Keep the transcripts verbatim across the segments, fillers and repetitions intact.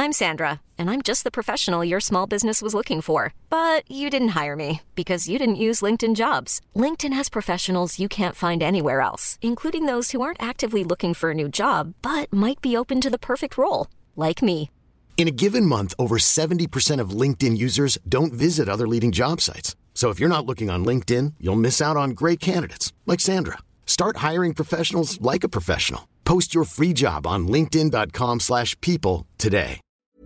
I'm Sandra, and I'm just the professional your small business was looking for. But you didn't hire me because you didn't use LinkedIn Jobs. LinkedIn has professionals you can't find anywhere else, including those who aren't actively looking for a new job, but might be open to the perfect role, like me. In a given month, over seventy percent of LinkedIn users don't visit other leading job sites. So if you're not looking on LinkedIn, you'll miss out on great candidates like Sandra. Start hiring professionals like a professional. Post your free job on linkedin.com slash people today.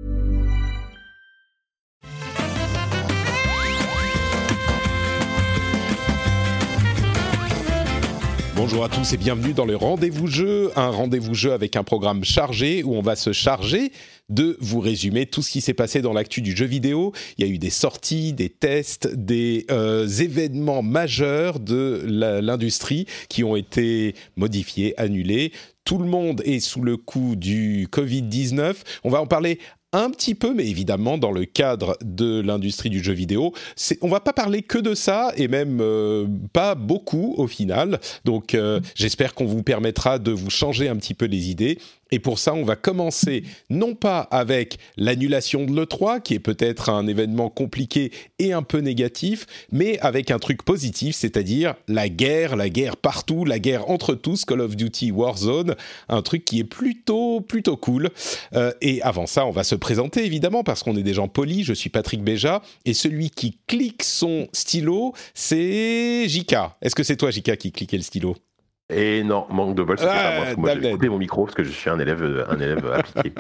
Bonjour à tous et bienvenue dans le Rendez-vous Jeu, un rendez-vous jeu avec un programme chargé où on va se charger de vous résumer tout ce qui s'est passé dans l'actu du jeu vidéo. Il y a eu des sorties, des tests, des euh, événements majeurs de la, l'industrie qui ont été modifiés, annulés. Tout le monde est sous le coup du covid dix-neuf. On va en parler un petit peu, mais évidemment dans le cadre de l'industrie du jeu vidéo. C'est, on va pas parler que de ça, et même euh, pas beaucoup au final. Donc euh, j'espère qu'on vous permettra de vous changer un petit peu les idées. Et pour ça, on va commencer non pas avec l'annulation de l'E trois, qui est peut-être un événement compliqué et un peu négatif, mais avec un truc positif, c'est-à-dire la guerre, la guerre partout, la guerre entre tous, Call of Duty Warzone, un truc qui est plutôt, plutôt cool. Euh, et avant ça, on va se présenter évidemment, parce qu'on est des gens polis. Je suis Patrick Béja, et celui qui clique son stylo, c'est J K. Est-ce que c'est toi, J K, qui cliquait le stylo ? Et non, manque de bol, c'était ah, pas moi, parce que moi j'ai coupé mon micro parce que je suis un élève, un élève appliqué.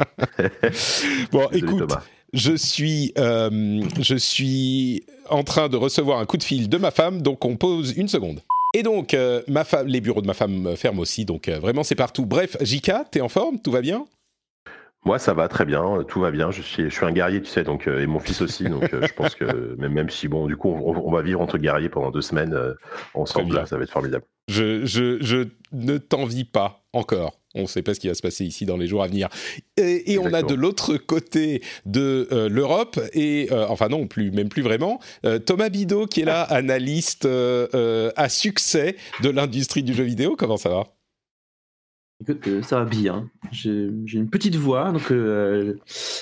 Bon, Désolé, écoute, Thomas. je suis, euh, je suis en train de recevoir un coup de fil de ma femme, donc on pause une seconde. Et donc, euh, ma femme, les bureaux de ma femme ferment aussi, donc euh, vraiment c'est partout. Bref, J K, t'es en forme ? Tout va bien ? Moi, ça va très bien, tout va bien. Je suis, je suis un guerrier, tu sais, donc euh, et mon fils aussi, donc euh, je pense que même, même si bon, du coup, on, on va vivre entre guerriers pendant deux semaines euh, ensemble, ça va être formidable. Je, je, je ne t'envie pas encore. On ne sait pas ce qui va se passer ici dans les jours à venir. Et, et on a de l'autre côté de euh, l'Europe, et euh, enfin non, plus, même plus vraiment, euh, Thomas Bidot qui est là, analyste euh, euh, à succès de l'industrie du jeu vidéo. Comment ça va ? Écoute, euh, ça va bien. J'ai, j'ai une petite voix, donc euh,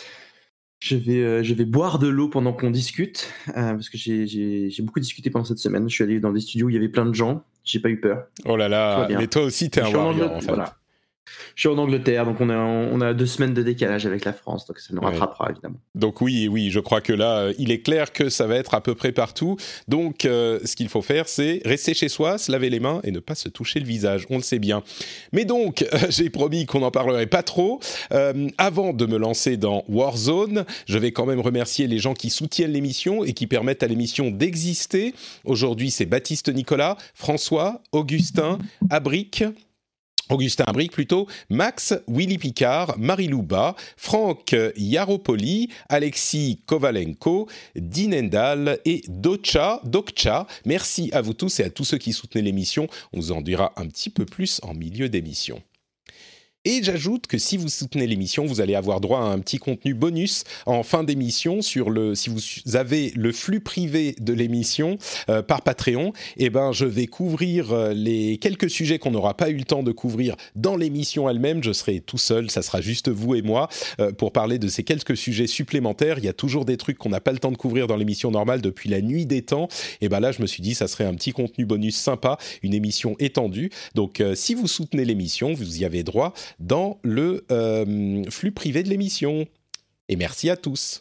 je, vais, euh, je vais boire de l'eau pendant qu'on discute, euh, parce que j'ai, j'ai, j'ai beaucoup discuté pendant cette semaine. Je suis allé dans des studios où il y avait plein de gens, j'ai pas eu peur. Oh là là, mais toi aussi t'es un warrior en fait. Voilà. Je suis en Angleterre, donc on a, on a deux semaines de décalage avec la France, donc ça nous rattrapera ouais. évidemment. Donc oui, oui, je crois que là, euh, il est clair que ça va être à peu près partout. Donc euh, ce qu'il faut faire, c'est rester chez soi, se laver les mains et ne pas se toucher le visage, on le sait bien. Mais donc, euh, j'ai promis qu'on n'en parlerait pas trop. Euh, avant de me lancer dans Warzone, je vais quand même remercier les gens qui soutiennent l'émission et qui permettent à l'émission d'exister. Aujourd'hui, c'est Baptiste Nicolas, François, Augustin, Abric... Augustin Abric plutôt, Max, Willy Picard, Marie-Lou Bas, Franck Yaropoli, Alexis Kovalenko, Dinendal et Docha, Dokcha. Merci à vous tous et à tous ceux qui soutenaient l'émission. On vous en dira un petit peu plus en milieu d'émission. Et j'ajoute que si vous soutenez l'émission, vous allez avoir droit à un petit contenu bonus en fin d'émission sur le. Si vous avez le flux privé de l'émission euh, par Patreon, eh ben je vais couvrir euh, les quelques sujets qu'on n'aura pas eu le temps de couvrir dans l'émission elle-même. Je serai tout seul, ça sera juste vous et moi euh, pour parler de ces quelques sujets supplémentaires. Il y a toujours des trucs qu'on n'a pas le temps de couvrir dans l'émission normale depuis la nuit des temps. Et ben là, je me suis dit, ça serait un petit contenu bonus sympa, une émission étendue. Donc, euh, si vous soutenez l'émission, vous y avez droit dans le euh, flux privé de l'émission. Et merci à tous.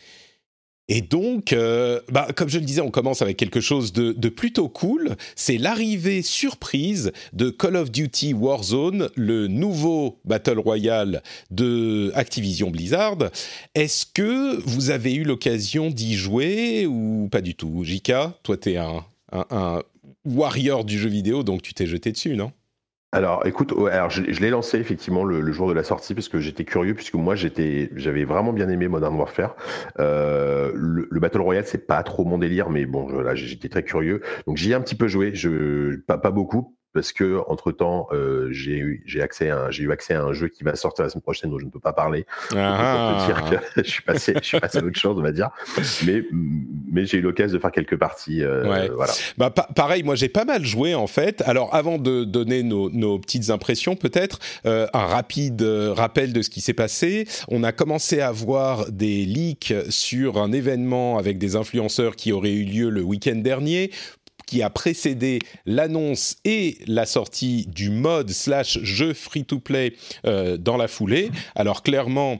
Et donc, euh, bah, comme je le disais, on commence avec quelque chose de, de plutôt cool. C'est l'arrivée surprise de Call of Duty Warzone, le nouveau Battle Royale de Activision Blizzard. Est-ce que vous avez eu l'occasion d'y jouer ou pas du tout ? J K, toi, t'es un, un, un warrior du jeu vidéo, donc tu t'es jeté dessus, non ? Alors, écoute, ouais, alors je, je l'ai lancé effectivement le, le jour de la sortie parce que j'étais curieux, puisque moi j'étais, j'avais vraiment bien aimé Modern Warfare. Euh, le, le Battle Royale, c'est pas trop mon délire, mais bon, je, là j'étais très curieux, donc j'y ai un petit peu joué, je, pas, pas beaucoup. parce que entre temps euh, j'ai eu j'ai accès à un, j'ai eu accès à un jeu qui va sortir la semaine prochaine dont je ne peux pas parler. Ah. Pour te dire que je suis passé je suis passé à autre chose, on va dire. Mais mais j'ai eu l'occasion de faire quelques parties. Euh, ouais. Voilà. Bah pa- pareil, moi j'ai pas mal joué en fait. Alors avant de donner nos, nos petites impressions, peut-être euh, un rapide euh, rappel de ce qui s'est passé. On a commencé à voir des leaks sur un événement avec des influenceurs qui aurait eu lieu le week-end dernier, qui a précédé l'annonce et la sortie du mode slash jeu free-to-play euh, dans la foulée. Alors clairement,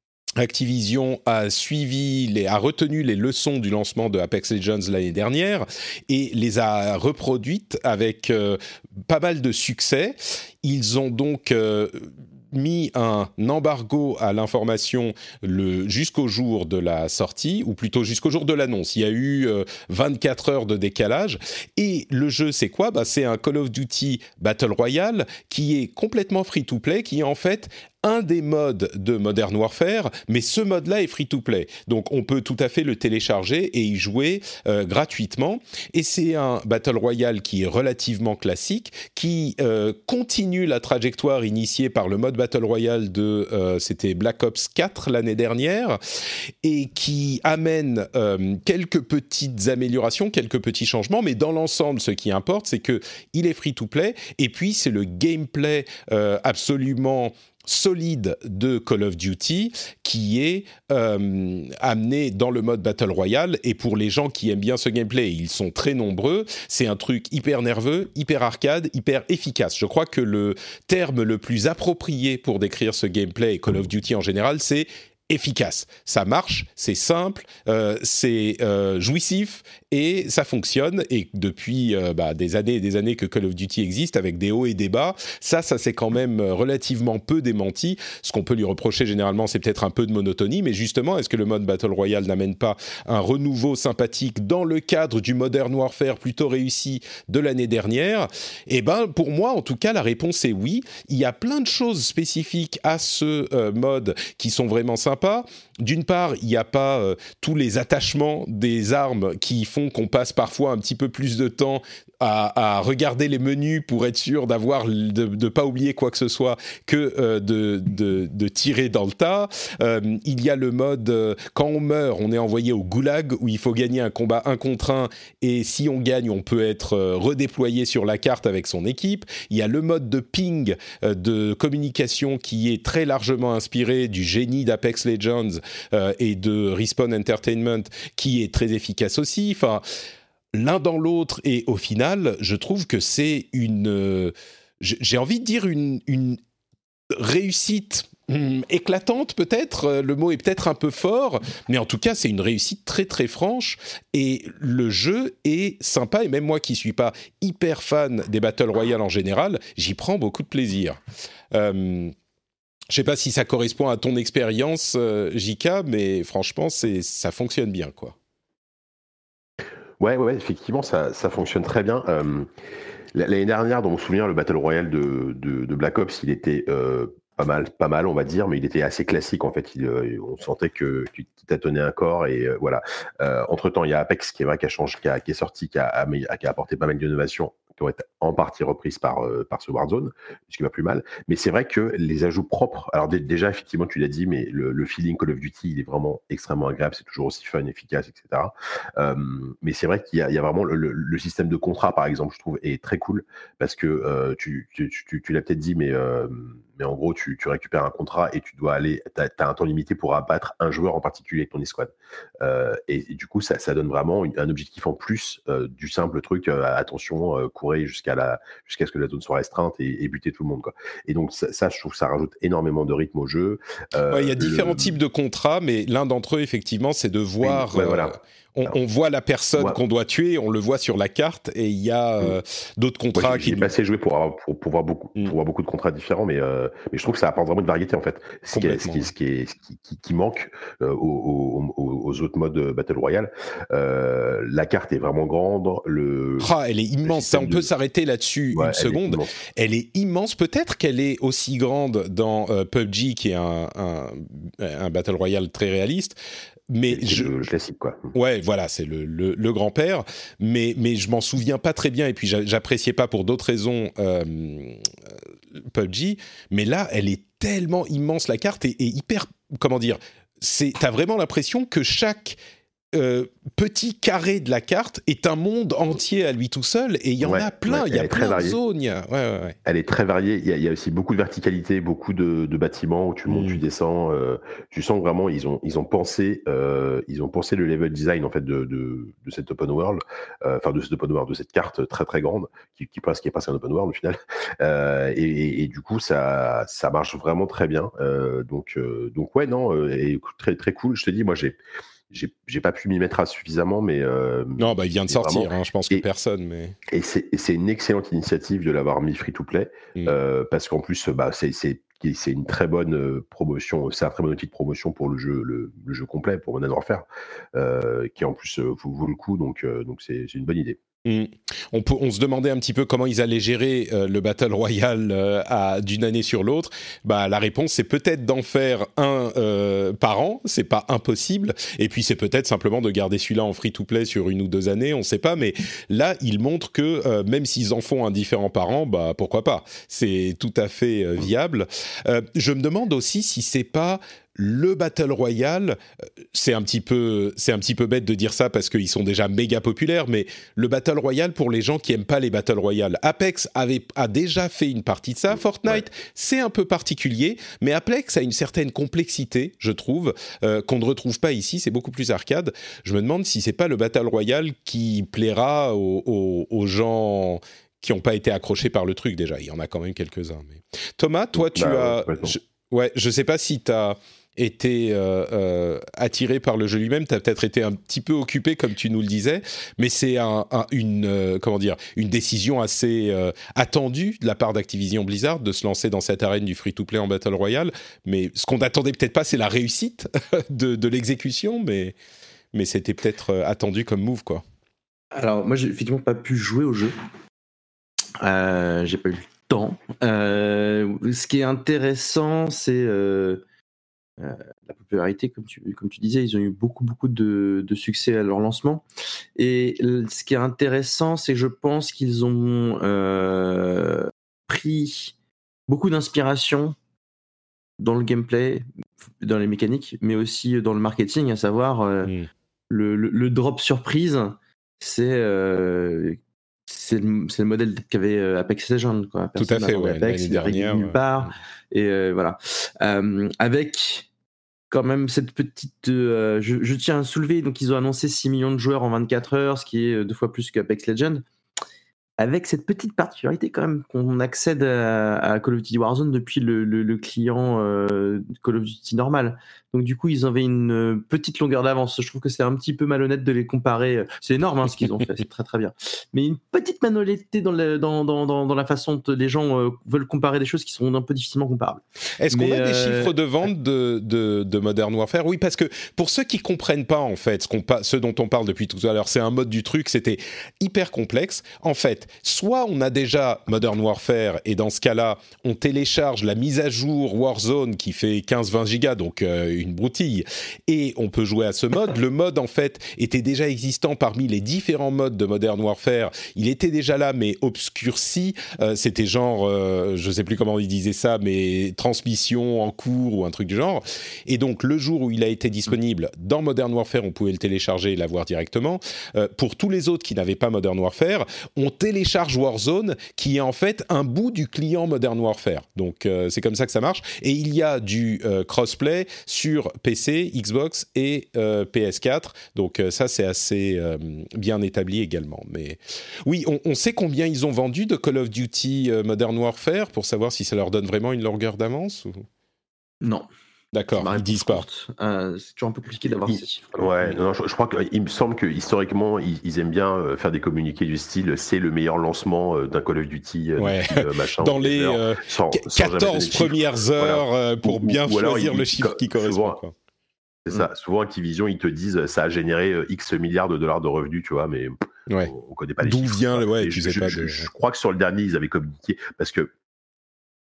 Activision a suivi, les, a retenu les leçons du lancement de Apex Legends l'année dernière et les a reproduites avec euh, pas mal de succès. Ils ont donc euh, mis un embargo à l'information le, jusqu'au jour de la sortie, ou plutôt jusqu'au jour de l'annonce. Il y a eu euh, vingt-quatre heures de décalage. Et le jeu, c'est quoi ? Bah, c'est un Call of Duty Battle Royale qui est complètement free-to-play, qui est en fait un des modes de Modern Warfare, mais ce mode-là est free-to-play. Donc on peut tout à fait le télécharger et y jouer euh, gratuitement. Et c'est un Battle Royale qui est relativement classique, qui euh, continue la trajectoire initiée par le mode Battle Royale de, euh, c'était Black Ops quatre l'année dernière, et qui amène euh, quelques petites améliorations, quelques petits changements, mais dans l'ensemble, ce qui importe, c'est que il est free-to-play, et puis c'est le gameplay euh, absolument solide de Call of Duty qui est euh, amené dans le mode Battle Royale, et pour les gens qui aiment bien ce gameplay, ils sont très nombreux, c'est un truc hyper nerveux, hyper arcade, hyper efficace. Je crois que le terme le plus approprié pour décrire ce gameplay et Call of Duty en général, c'est efficace. Ça marche, c'est simple, euh, c'est euh, jouissif et ça fonctionne. Et depuis euh, bah, des années et des années que Call of Duty existe, avec des hauts et des bas, ça, ça s'est quand même relativement peu démenti. Ce qu'on peut lui reprocher généralement, c'est peut-être un peu de monotonie, mais justement, est-ce que le mode Battle Royale n'amène pas un renouveau sympathique dans le cadre du Modern Warfare plutôt réussi de l'année dernière ? Eh ben, pour moi, en tout cas, la réponse est oui. Il y a plein de choses spécifiques à ce euh, mode qui sont vraiment sympas. D'une part, il n'y a pas euh, tous les attachements des armes qui font qu'on passe parfois un petit peu plus de temps à, à regarder les menus pour être sûr d'avoir, de ne pas oublier quoi que ce soit, que euh, de, de, de tirer dans le tas. Euh, il y a le mode, euh, quand on meurt, on est envoyé au goulag, où il faut gagner un combat un contre un, et si on gagne, on peut être euh, redéployé sur la carte avec son équipe. Il y a le mode de ping, euh, de communication, qui est très largement inspiré du génie d'Apex Legends euh, et de Respawn Entertainment, qui est très efficace aussi. Enfin, l'un dans l'autre, et au final, je trouve que c'est une, euh, j'ai envie de dire une, une réussite hum, éclatante peut-être, le mot est peut-être un peu fort, mais en tout cas c'est une réussite très très franche, et le jeu est sympa, et même moi qui suis pas hyper fan des Battle Royale en général, j'y prends beaucoup de plaisir. Euh, je sais pas si ça correspond à ton expérience, euh, J K, mais franchement c'est, ça fonctionne bien, quoi. Ouais, ouais, ouais, effectivement, ça, ça fonctionne très bien. Euh, l'année dernière, dans mon souvenir, le Battle Royale de, de, de Black Ops, il était euh, pas mal, pas mal, on va dire, mais il était assez classique en fait. Il, euh, on sentait que qu'il tâtonnait un corps, et euh, voilà. Euh, entre temps, il y a Apex qui est vrai, qui a changé, qui, a, qui est sorti, qui a, qui a apporté pas mal d'innovations, qui ont été en partie reprises par, euh, par ce Warzone, ce qui va plus mal. Mais c'est vrai que les ajouts propres, alors d- déjà, effectivement, tu l'as dit, mais le, le feeling Call of Duty, il est vraiment extrêmement agréable, c'est toujours aussi fun, efficace, et cetera. Euh, mais c'est vrai qu'il y a, il y a vraiment le, le, le système de contrat, par exemple, je trouve, est très cool, parce que euh, tu, tu, tu, tu l'as peut-être dit, mais, euh, mais en gros, tu, tu récupères un contrat et tu dois aller, tu as un temps limité pour abattre un joueur en particulier avec ton escouade. Euh, et, et du coup, ça, ça donne vraiment une, un objectif en plus euh, du simple truc, euh, attention, euh, courez jusqu'à, la, jusqu'à ce que la zone soit restreinte, et, et buter tout le monde, quoi. Et donc ça, ça, je trouve que ça rajoute énormément de rythme au jeu. Euh, ouais, il y a différents le... types de contrats, mais l'un d'entre eux, effectivement, c'est de voir... Oui, ouais, voilà. euh, on, on voit la personne ouais. qu'on doit tuer, on le voit sur la carte, et il y a euh, mmh. d'autres contrats ouais, j'ai, qui... J'ai pas assez joué pour, avoir, pour, pour, voir beaucoup, mmh. pour voir beaucoup de contrats différents, mais, euh, mais je trouve que ça apporte vraiment de variété, en fait. Ce qui, est, ce qui, ce qui, est, ce qui, qui, qui manque euh, aux, aux, aux autres modes Battle Royale. Euh, la carte est vraiment grande. Le, ah, elle est immense. Ça, on de... peut s'arrêter là-dessus ouais, une seconde. Est elle est immense. Peut-être qu'elle est aussi grande dans euh, P U B G, qui est un, un, un Battle Royale très réaliste. mais c'est je, le, le classique, quoi. ouais, voilà, c'est le, le, le grand-père, mais, mais je m'en souviens pas très bien, et puis j'a, j'appréciais pas pour d'autres raisons euh, P U B G, mais là, elle est tellement immense, la carte, et, et hyper, comment dire, c'est, t'as vraiment l'impression que chaque euh, petit carré de la carte est un monde entier à lui tout seul, et il y en Ouais, a plein, ouais, il y elle a est très plein de variée. zones, il y a... ouais, ouais, ouais. Elle est très variée. Il y a, il y a aussi beaucoup de verticalité, beaucoup de, de bâtiments où tu montes, tu Mm. descends. Euh, tu sens que vraiment ils ont ils ont pensé euh, ils ont pensé le level design en fait de de, de cette open world, euh, enfin de cette open world, de cette carte très très grande qui qui passe qui est passée un open world au final. Euh, et, et, et du coup ça ça marche vraiment très bien. Euh, donc euh, donc ouais non euh, et très très cool. Je te dis moi j'ai j'ai j'ai pas pu m'y mettre à suffisamment mais euh, Non, bah il vient de mais vraiment sortir, hein, je pense que et personne, mais... et c'est, et c'est une excellente initiative de l'avoir mis free to play, Mm. euh, parce qu'en plus, bah, c'est, c'est, c'est une très bonne euh, promotion, c'est un très bon outil de promotion pour le jeu, le, le jeu complet, pour Modern Warfare, euh, qui en plus euh, vaut, vaut le coup, donc, euh, donc c'est, c'est une bonne idée. Mm. On, peut, on se demandait un petit peu comment ils allaient gérer euh, le Battle Royale euh, à, d'une année sur l'autre. Bah, la réponse, c'est peut-être d'en faire un euh, par an, c'est pas impossible. Et puis, c'est peut-être simplement de garder celui-là en free-to-play sur une ou deux années, on sait pas. Mais là, ils montrent que euh, même s'ils en font un différent par an, bah, pourquoi pas. C'est tout à fait euh, viable. Euh, je me demande aussi si c'est pas... Le Battle Royale, c'est un petit peu, c'est un petit peu bête de dire ça parce qu'ils sont déjà méga populaires, mais le Battle Royale pour les gens qui aiment pas les Battle Royale, Apex avait a déjà fait une partie de ça. Fortnite, ouais. C'est un peu particulier, mais Apex a une certaine complexité, je trouve, euh, qu'on ne retrouve pas ici. C'est beaucoup plus arcade. Je me demande si c'est pas le Battle Royale qui plaira aux, aux, aux gens qui n'ont pas été accrochés par le truc déjà. Il y en a quand même quelques-uns. Mais... Thomas, toi, tu bah, as, ouais, je... ouais, je sais pas si tu as été euh, euh, attiré par le jeu lui-même, tu as peut-être été un petit peu occupé comme tu nous le disais, mais c'est un, un, une euh, comment dire une décision assez euh, attendue de la part d'Activision Blizzard de se lancer dans cette arène du free-to-play en Battle Royale, mais ce qu'on n'attendait peut-être pas, c'est la réussite de, de l'exécution, mais, mais c'était peut-être attendu comme move, quoi. Alors moi j'ai effectivement pas pu jouer au jeu, euh, j'ai pas eu le temps. Euh, ce qui est intéressant, c'est euh, Euh, la popularité, comme tu, comme tu disais, ils ont eu beaucoup, beaucoup de, de succès à leur lancement. Et ce qui est intéressant, c'est que je pense qu'ils ont euh, pris beaucoup d'inspiration dans le gameplay, dans les mécaniques, mais aussi dans le marketing, à savoir euh, mmh. le, le, le drop surprise, c'est, euh, c'est, le, c'est le modèle qu'avait Apex Legends. Quoi. Tout à fait, ouais, Apex, l'année dernière. Nulle part, ouais. Et euh, voilà. Euh, avec quand même cette petite... Euh, je, je tiens à soulever, donc ils ont annoncé six millions de joueurs en vingt-quatre heures, ce qui est deux fois plus qu'Apex Legends. Avec cette petite particularité quand même qu'on accède à, à Call of Duty Warzone depuis le, le, le client euh, Call of Duty normal. Donc du coup, ils avaient une petite longueur d'avance. Je trouve que c'est un petit peu malhonnête de les comparer. C'est énorme hein, ce qu'ils ont fait, c'est très très bien. Mais une petite malhonnêteté dans, le, dans, dans, dans, dans la façon dont les gens euh, veulent comparer des choses qui sont un peu difficilement comparables. Est-ce Mais qu'on a euh... des chiffres de vente de, de, de Modern Warfare ? Oui, parce que pour ceux qui comprennent pas en fait ce, qu'on, ce dont on parle depuis tout à l'heure, c'est un mode du truc, c'était hyper complexe. En fait, soit on a déjà Modern Warfare et dans ce cas-là, on télécharge la mise à jour Warzone qui fait quinze vingt gigas, donc euh, une broutille, et on peut jouer à ce mode. Le mode, en fait, était déjà existant parmi les différents modes de Modern Warfare. Il était déjà là, mais obscurci. Euh, c'était genre, euh, je sais plus comment il disait ça, mais transmission en cours ou un truc du genre. Et donc, le jour où il a été disponible dans Modern Warfare, on pouvait le télécharger et l'avoir directement. Euh, pour tous les autres qui n'avaient pas Modern Warfare, on télécharge Warzone, qui est en fait un bout du client Modern Warfare. Donc, euh, c'est comme ça que ça marche. Et il y a du euh, crossplay sur P C, Xbox et euh, P S quatre. Donc, euh, ça, c'est assez euh, bien établi également. Mais oui, on, on sait combien ils ont vendu de Call of Duty euh, Modern Warfare pour savoir si ça leur donne vraiment une longueur d'avance ou... Non. D'accord, ils disent pas. Euh, c'est toujours un peu compliqué d'avoir il, ces chiffres. Ouais, non, je, je crois qu'il me semble que historiquement, ils, ils aiment bien faire des communiqués du style c'est le meilleur lancement d'un Call of Duty, ouais. depuis, machin. Dans les euh, sans, quatorze sans premières heures voilà. pour ou, bien ou choisir il, le chiffre qui correspond. Souvent, quoi. C'est ça. Souvent, Activision, ils te disent ça a généré X milliards de dollars de revenus, tu vois, mais ouais. on, on connaît pas les D'où chiffres. vient le ouais, tu je, sais je, pas je, de... je crois que sur le dernier, ils avaient communiqué parce que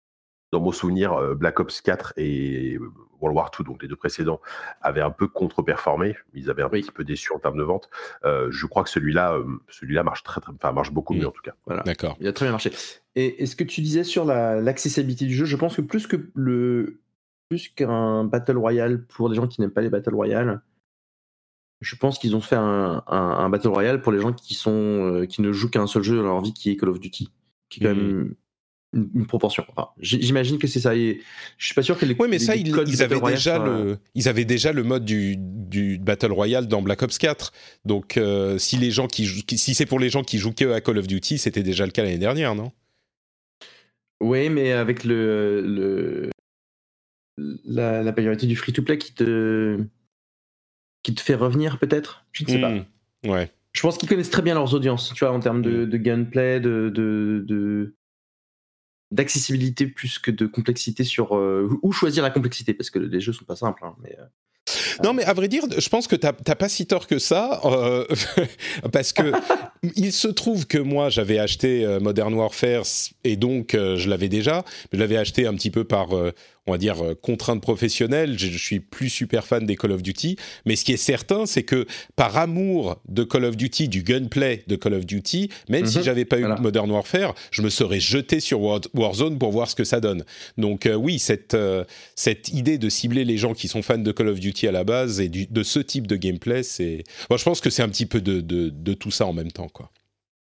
dans mon souvenir, euh, Black Ops quatre et World War deux, donc les deux précédents, avaient un peu contre-performé. Ils avaient un Oui. petit peu déçu en termes de vente. Euh, je crois que celui-là, euh, celui-là marche très, très, enfin marche beaucoup Mmh. mieux en tout cas. Voilà. D'accord. Il a très bien marché. Et, et ce que tu disais sur la, l'accessibilité du jeu, je pense que plus que le plus qu'un Battle Royale pour les gens qui n'aiment pas les Battle Royale, je pense qu'ils ont fait un, un, un Battle Royale pour les gens qui, sont, euh, qui ne jouent qu'à un seul jeu dans leur vie, qui est Call of Duty. Qui est quand Mmh. même une, une proportion. Enfin, j'imagine que c'est ça. Et je suis pas sûr que les Oui, mais les, ça, les ils, codes du ils Battle avaient Royale déjà soient- le, ils avaient déjà le mode du, du Battle Royale dans Black Ops quatre. Donc, euh, si, les gens qui, jouent- qui- si c'est pour les gens qui jouent que à Call of Duty, c'était déjà le cas l'année dernière, non? Oui, mais avec le, le la, la priorité du free-to-play qui te qui te fait revenir peut-être. Je ne sais pas. Mmh. Ouais. Je pense qu'ils connaissent très bien leurs audiences, tu vois, en termes de, de gameplay, de, de, de- d'accessibilité plus que de complexité sur euh, où choisir la complexité, parce que les jeux sont pas simples. Hein, mais, euh, Non, mais à vrai dire, je pense que t'as, t'as pas si tort que ça, euh, parce que il se trouve que moi, j'avais acheté euh, Modern Warfare, et donc euh, je l'avais déjà, mais je l'avais acheté un petit peu par, euh, on va dire, euh, contrainte professionnelle. Je, je suis plus super fan des Call of Duty, mais ce qui est certain, c'est que par amour de Call of Duty, du gunplay de Call of Duty, même si Mhm. j'avais pas eu Voilà. Modern Warfare, je me serais jeté sur War- Warzone pour voir ce que ça donne. Donc euh, oui, cette, euh, cette idée de cibler les gens qui sont fans de Call of Duty à la base et du, de ce type de gameplay, c'est... Bon, je pense que c'est un petit peu de, de, de tout ça en même temps, quoi.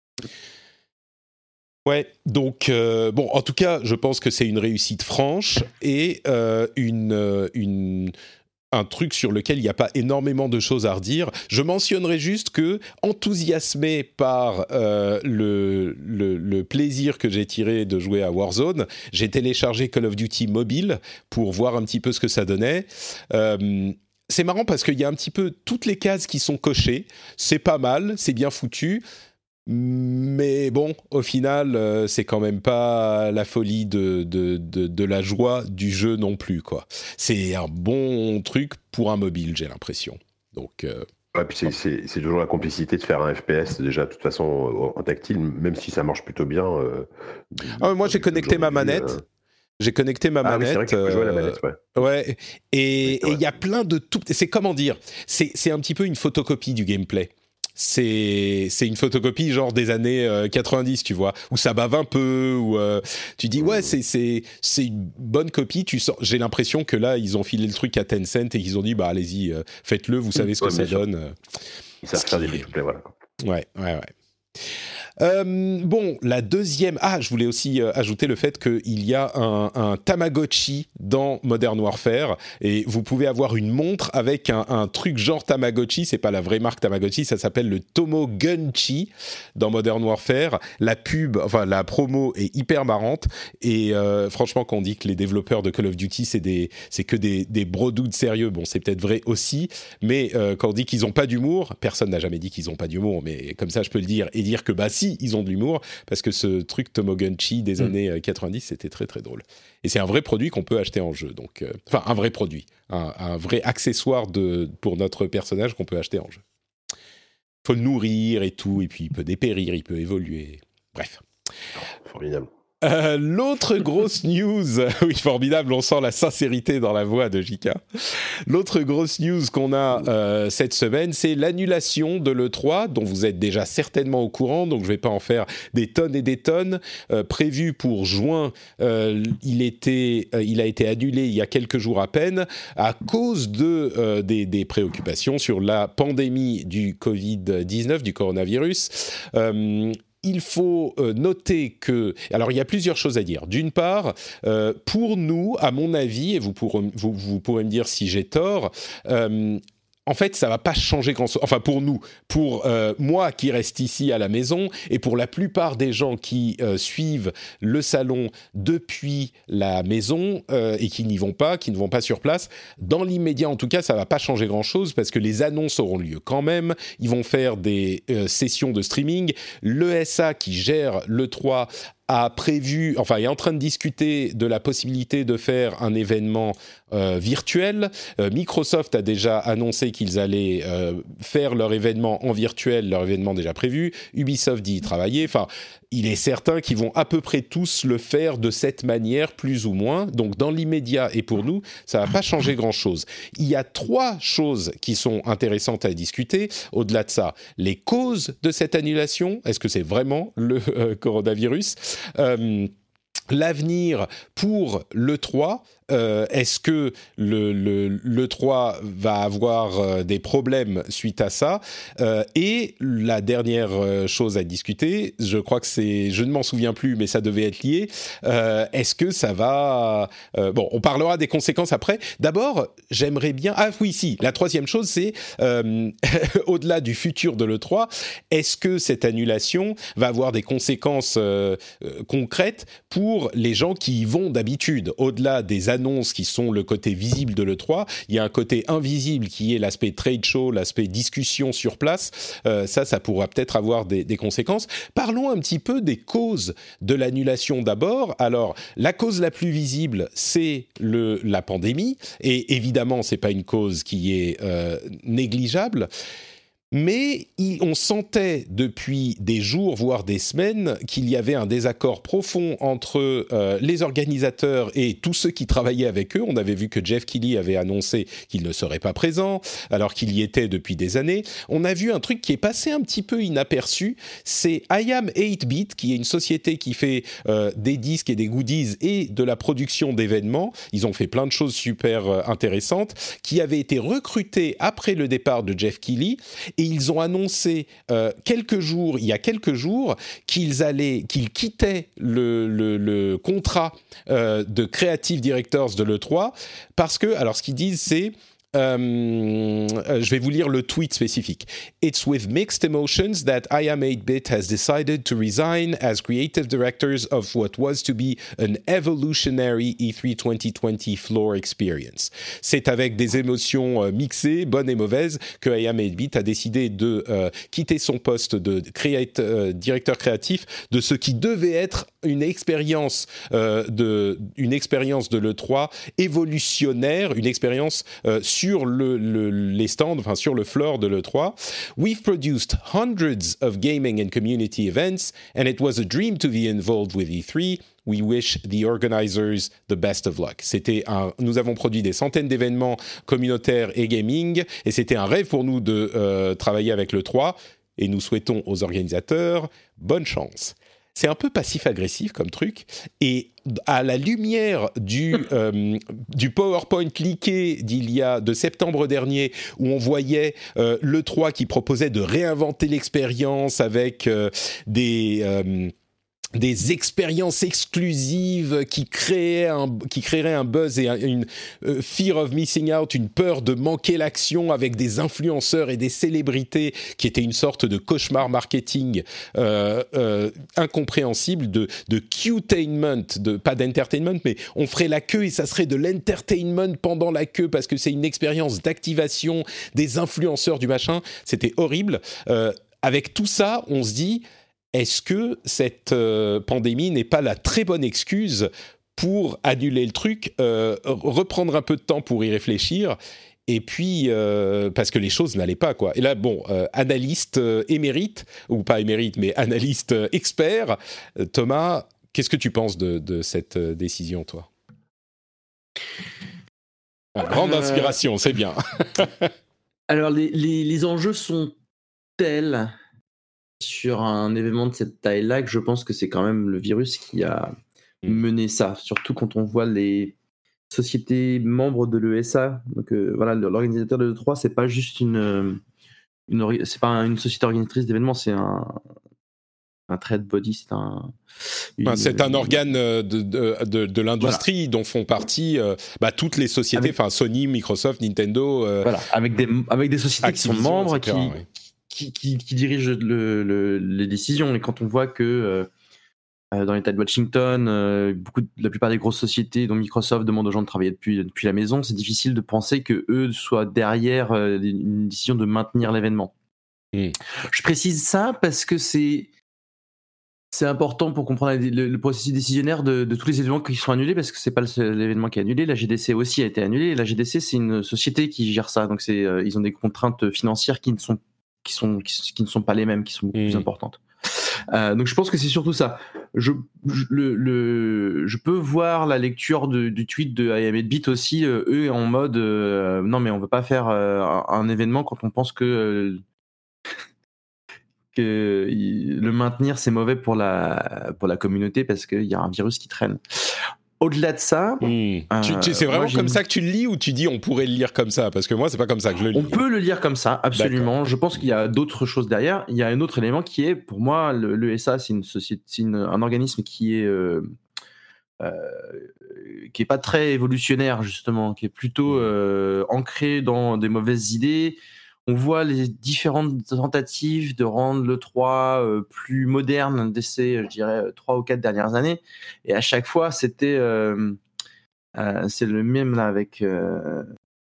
Ouais, donc, euh, bon, en tout cas, je pense que c'est une réussite franche et euh, une... euh, une un truc sur lequel il n'y a pas énormément de choses à redire. Je mentionnerai juste que, enthousiasmé par euh, le, le, le plaisir que j'ai tiré de jouer à Warzone, j'ai téléchargé Call of Duty Mobile pour voir un petit peu ce que ça donnait. Euh, c'est marrant parce qu'il y a un petit peu toutes les cases qui sont cochées. C'est pas mal, c'est bien foutu. Mais bon, au final, euh, c'est quand même pas la folie de, de, de, de la joie du jeu non plus, quoi. C'est un bon truc pour un mobile, j'ai l'impression. Donc, euh, Ouais, puis c'est, c'est, c'est toujours la complicité de faire un F P S déjà de toute façon en tactile, même si ça marche plutôt bien. Euh, de- ah, moi, de- j'ai de connecté jour ma de manette. vie, euh. J'ai connecté ma Ah oui, c'est vrai manette. que tu peux jouer à la euh, manette, ouais. Ouais, Oui, et c'est il vrai. y a plein de tout. C'est comment dire, c'est c'est un petit peu une photocopie du gameplay. C'est c'est une photocopie genre des années euh, quatre-vingt-dix, tu vois, où ça bave un peu, où euh, tu dis ouais, c'est c'est c'est une bonne copie. Tu sens, j'ai l'impression que là ils ont filé le truc à Tencent et qu'ils ont dit bah allez-y, euh, faites-le, vous savez ce que Ouais, ça bien sûr. donne. euh. Ils savent Ce faire qui des est- free-to-play, voilà. quoi. Ouais, ouais, ouais. Euh, bon, la deuxième... Ah, je voulais aussi euh, ajouter le fait qu'il y a un, un Tamagotchi dans Modern Warfare, et vous pouvez avoir une montre avec un, un truc genre Tamagotchi, c'est pas la vraie marque Tamagotchi, ça s'appelle le Tomogunchi dans Modern Warfare. La pub, enfin la promo est hyper marrante, et euh, franchement, quand on dit que les développeurs de Call of Duty, c'est, des, c'est que des, des brodoudes sérieux, bon, c'est peut-être vrai aussi, mais euh, quand on dit qu'ils ont pas d'humour, personne n'a jamais dit qu'ils ont pas d'humour, mais comme ça, je peux le dire, et dire que bah si, ils ont de l'humour, parce que ce truc Tomogunchi des Mm. années euh, quatre-vingt-dix, c'était très très drôle. Et c'est un vrai produit qu'on peut acheter en jeu, donc euh, enfin un vrai produit, un, un vrai accessoire de pour notre personnage qu'on peut acheter en jeu. Faut le nourrir et tout, et puis il peut dépérir, il peut évoluer. Bref. Formidable. Euh, l'autre grosse news, oui formidable, on sent la sincérité dans la voix de J K. L'autre grosse news qu'on a euh, cette semaine, c'est l'annulation de l'E trois, dont vous êtes déjà certainement au courant, donc je ne vais pas en faire des tonnes et des tonnes. Euh, prévu pour juin, euh, il, était, euh, il a été annulé il y a quelques jours à peine à cause de, euh, des, des préoccupations sur la pandémie du covid dix-neuf, du coronavirus. Euh, Il faut euh, noter que... Alors, il y a plusieurs choses à dire. D'une part, euh, pour nous, à mon avis, et vous pourrez, vous, vous pourrez me dire si j'ai tort, euh, en fait, ça va pas changer grand-chose. Enfin, pour nous, pour euh, moi qui reste ici à la maison, et pour la plupart des gens qui euh, suivent le salon depuis la maison euh, et qui n'y vont pas, qui ne vont pas sur place, dans l'immédiat, en tout cas, ça va pas changer grand-chose parce que les annonces auront lieu quand même. Ils vont faire des euh, sessions de streaming. L'E S A qui gère l'E trois a prévu, enfin est en train de discuter de la possibilité de faire un événement euh, virtuel. Euh, Microsoft a déjà annoncé qu'ils allaient euh, faire leur événement en virtuel, leur événement déjà prévu. Ubisoft dit y travailler. Enfin, il est certain qu'ils vont à peu près tous le faire de cette manière, plus ou moins. Donc, dans l'immédiat et pour nous, ça va pas changer grand-chose. Il y a trois choses qui sont intéressantes à discuter. Au-delà de ça, les causes de cette annulation. Est-ce que c'est vraiment le euh, coronavirus ? euh, L'avenir pour l'E trois, euh, est-ce que le, le, l'E trois va avoir euh, des problèmes suite à ça ? euh, Et la dernière euh, chose à discuter, je crois que c'est, je ne m'en souviens plus, mais ça devait être lié. Euh, est-ce que ça va euh, Bon, on parlera des conséquences après. D'abord, j'aimerais bien. Ah oui, si. La troisième chose, c'est euh, au-delà du futur de l'E trois, est-ce que cette annulation va avoir des conséquences euh, euh, concrètes pour les gens qui y vont d'habitude, au-delà des annonces qui sont le côté visible de l'E trois, il y a un côté invisible qui est l'aspect trade show, l'aspect discussion sur place. Euh, ça, ça pourra peut-être avoir des, des conséquences. Parlons un petit peu des causes de l'annulation d'abord. Alors, la cause la plus visible, c'est le, la pandémie. Et évidemment, c'est pas une cause qui est euh, négligeable. Mais on sentait depuis des jours, voire des semaines, qu'il y avait un désaccord profond entre euh, les organisateurs et tous ceux qui travaillaient avec eux. On avait vu que Jeff Keighley avait annoncé qu'il ne serait pas présent, alors qu'il y était depuis des années. On a vu un truc qui est passé un petit peu inaperçu, c'est I Am eight bit, qui est une société qui fait euh, des disques et des goodies et de la production d'événements. Ils ont fait plein de choses super euh, intéressantes, qui avait été recruté après le départ de Jeff Keighley. Et ils ont annoncé euh, quelques jours, il y a quelques jours, qu'ils allaient, qu'ils quittaient le, le, le contrat euh, de Creative Directors de l'E trois parce que, alors ce qu'ils disent, c'est Euh, je vais vous lire le tweet spécifique. It's with mixed emotions that I Am eight bit has decided to resign as creative directors of what was to be an evolutionary E three twenty twenty floor experience. C'est avec des émotions euh, mixées, bonnes et mauvaises, que I Am eight bit a décidé de euh, quitter son poste de créate, euh, directeur créatif de ce qui devait être une expérience euh, de une expérience de l'E trois évolutionnaire, une expérience euh, sur le, le, les stands, enfin sur le floor de l'E trois. We've produced hundreds of gaming and community events, and it was a dream to be involved with E three. We wish the organizers the best of luck. C'était un, nous avons produit des centaines d'événements communautaires et gaming, et c'était un rêve pour nous de euh, travailler avec l'E trois, et nous souhaitons aux organisateurs bonne chance. C'est un peu passif-agressif comme truc, et à la lumière du, euh, du PowerPoint leaké d'il y a, de septembre dernier, où on voyait euh, l'E trois qui proposait de réinventer l'expérience avec euh, des... Euh, des expériences exclusives qui créaient un, qui créeraient un buzz et un, une uh, fear of missing out, une peur de manquer l'action avec des influenceurs et des célébrités qui était une sorte de cauchemar marketing euh, euh, incompréhensible, de, de Q-tainment, de, pas d'entertainment, mais on ferait la queue et ça serait de l'entertainment pendant la queue parce que c'est une expérience d'activation des influenceurs du machin. C'était horrible. Euh, avec tout ça, on se dit... Est-ce que cette euh, pandémie n'est pas la très bonne excuse pour annuler le truc, euh, reprendre un peu de temps pour y réfléchir, et puis euh, parce que les choses n'allaient pas, quoi. Et là, bon, euh, analyste euh, émérite, ou pas émérite, mais analyste euh, expert, euh, Thomas, qu'est-ce que tu penses de, de cette euh, décision, toi ? ah, Grande euh... inspiration, c'est bien. Alors, les, les, les enjeux sont tels... sur un événement de cette taille-là, que je pense que c'est quand même le virus qui a mmh. mené ça, surtout quand on voit les sociétés membres de l'E S A. Donc euh, voilà, l'organisateur de l'E trois, c'est pas juste une, une c'est pas une société organisatrice d'événements, c'est un un trade body, c'est un une, c'est un organe de de, de, de l'industrie voilà. dont font partie euh, bah, toutes les sociétés, enfin Sony, Microsoft, Nintendo. Euh, voilà, avec des avec des sociétés Activision, qui sont membres, et cetera, qui ouais. Qui, qui, qui dirige le, le, les décisions. Et quand on voit que euh, dans l'État de Washington, euh, beaucoup de, la plupart des grosses sociétés, dont Microsoft, demandent aux gens de travailler depuis, depuis la maison, c'est difficile de penser qu'eux soient derrière euh, une décision de maintenir l'événement. Mmh. Je précise ça parce que c'est c'est important pour comprendre le, le processus décisionnaire de, de tous les événements qui sont annulés, parce que c'est pas le seul événement qui est annulé. La G D C aussi a été annulée. La G D C, c'est une société qui gère ça, donc c'est, euh, ils ont des contraintes financières qui ne sont, qui sont, qui, qui ne sont pas les mêmes, qui sont beaucoup mmh. plus importantes. Euh, donc je pense que c'est surtout ça. Je, je, le, le, je peux voir la lecture de, du tweet de I Am eight bit aussi, euh, eux en mode euh, non mais on veut pas faire euh, un, un événement quand on pense que euh, que le maintenir c'est mauvais pour la pour la communauté parce qu'il y a un virus qui traîne. Au-delà de ça, mmh. euh, tu, tu, c'est vraiment moi, comme une... ça que tu le lis ou tu dis on pourrait le lire comme ça? Parce que moi, c'est pas comme ça que je le lis. On peut le lire comme ça, absolument. D'accord. Je pense qu'il y a d'autres choses derrière. Il y a un autre élément qui est, pour moi, le, l'E S A, c'est, une société, c'est une, un organisme qui est euh, euh, qui est pas très évolutionnaire justement, qui est plutôt euh, ancré dans des mauvaises idées. On voit les différentes tentatives de rendre l'E trois euh, plus moderne dès ces, je dirais, trois ou quatre dernières années. Et à chaque fois, c'était... Euh, euh, c'est le même là avec... Euh,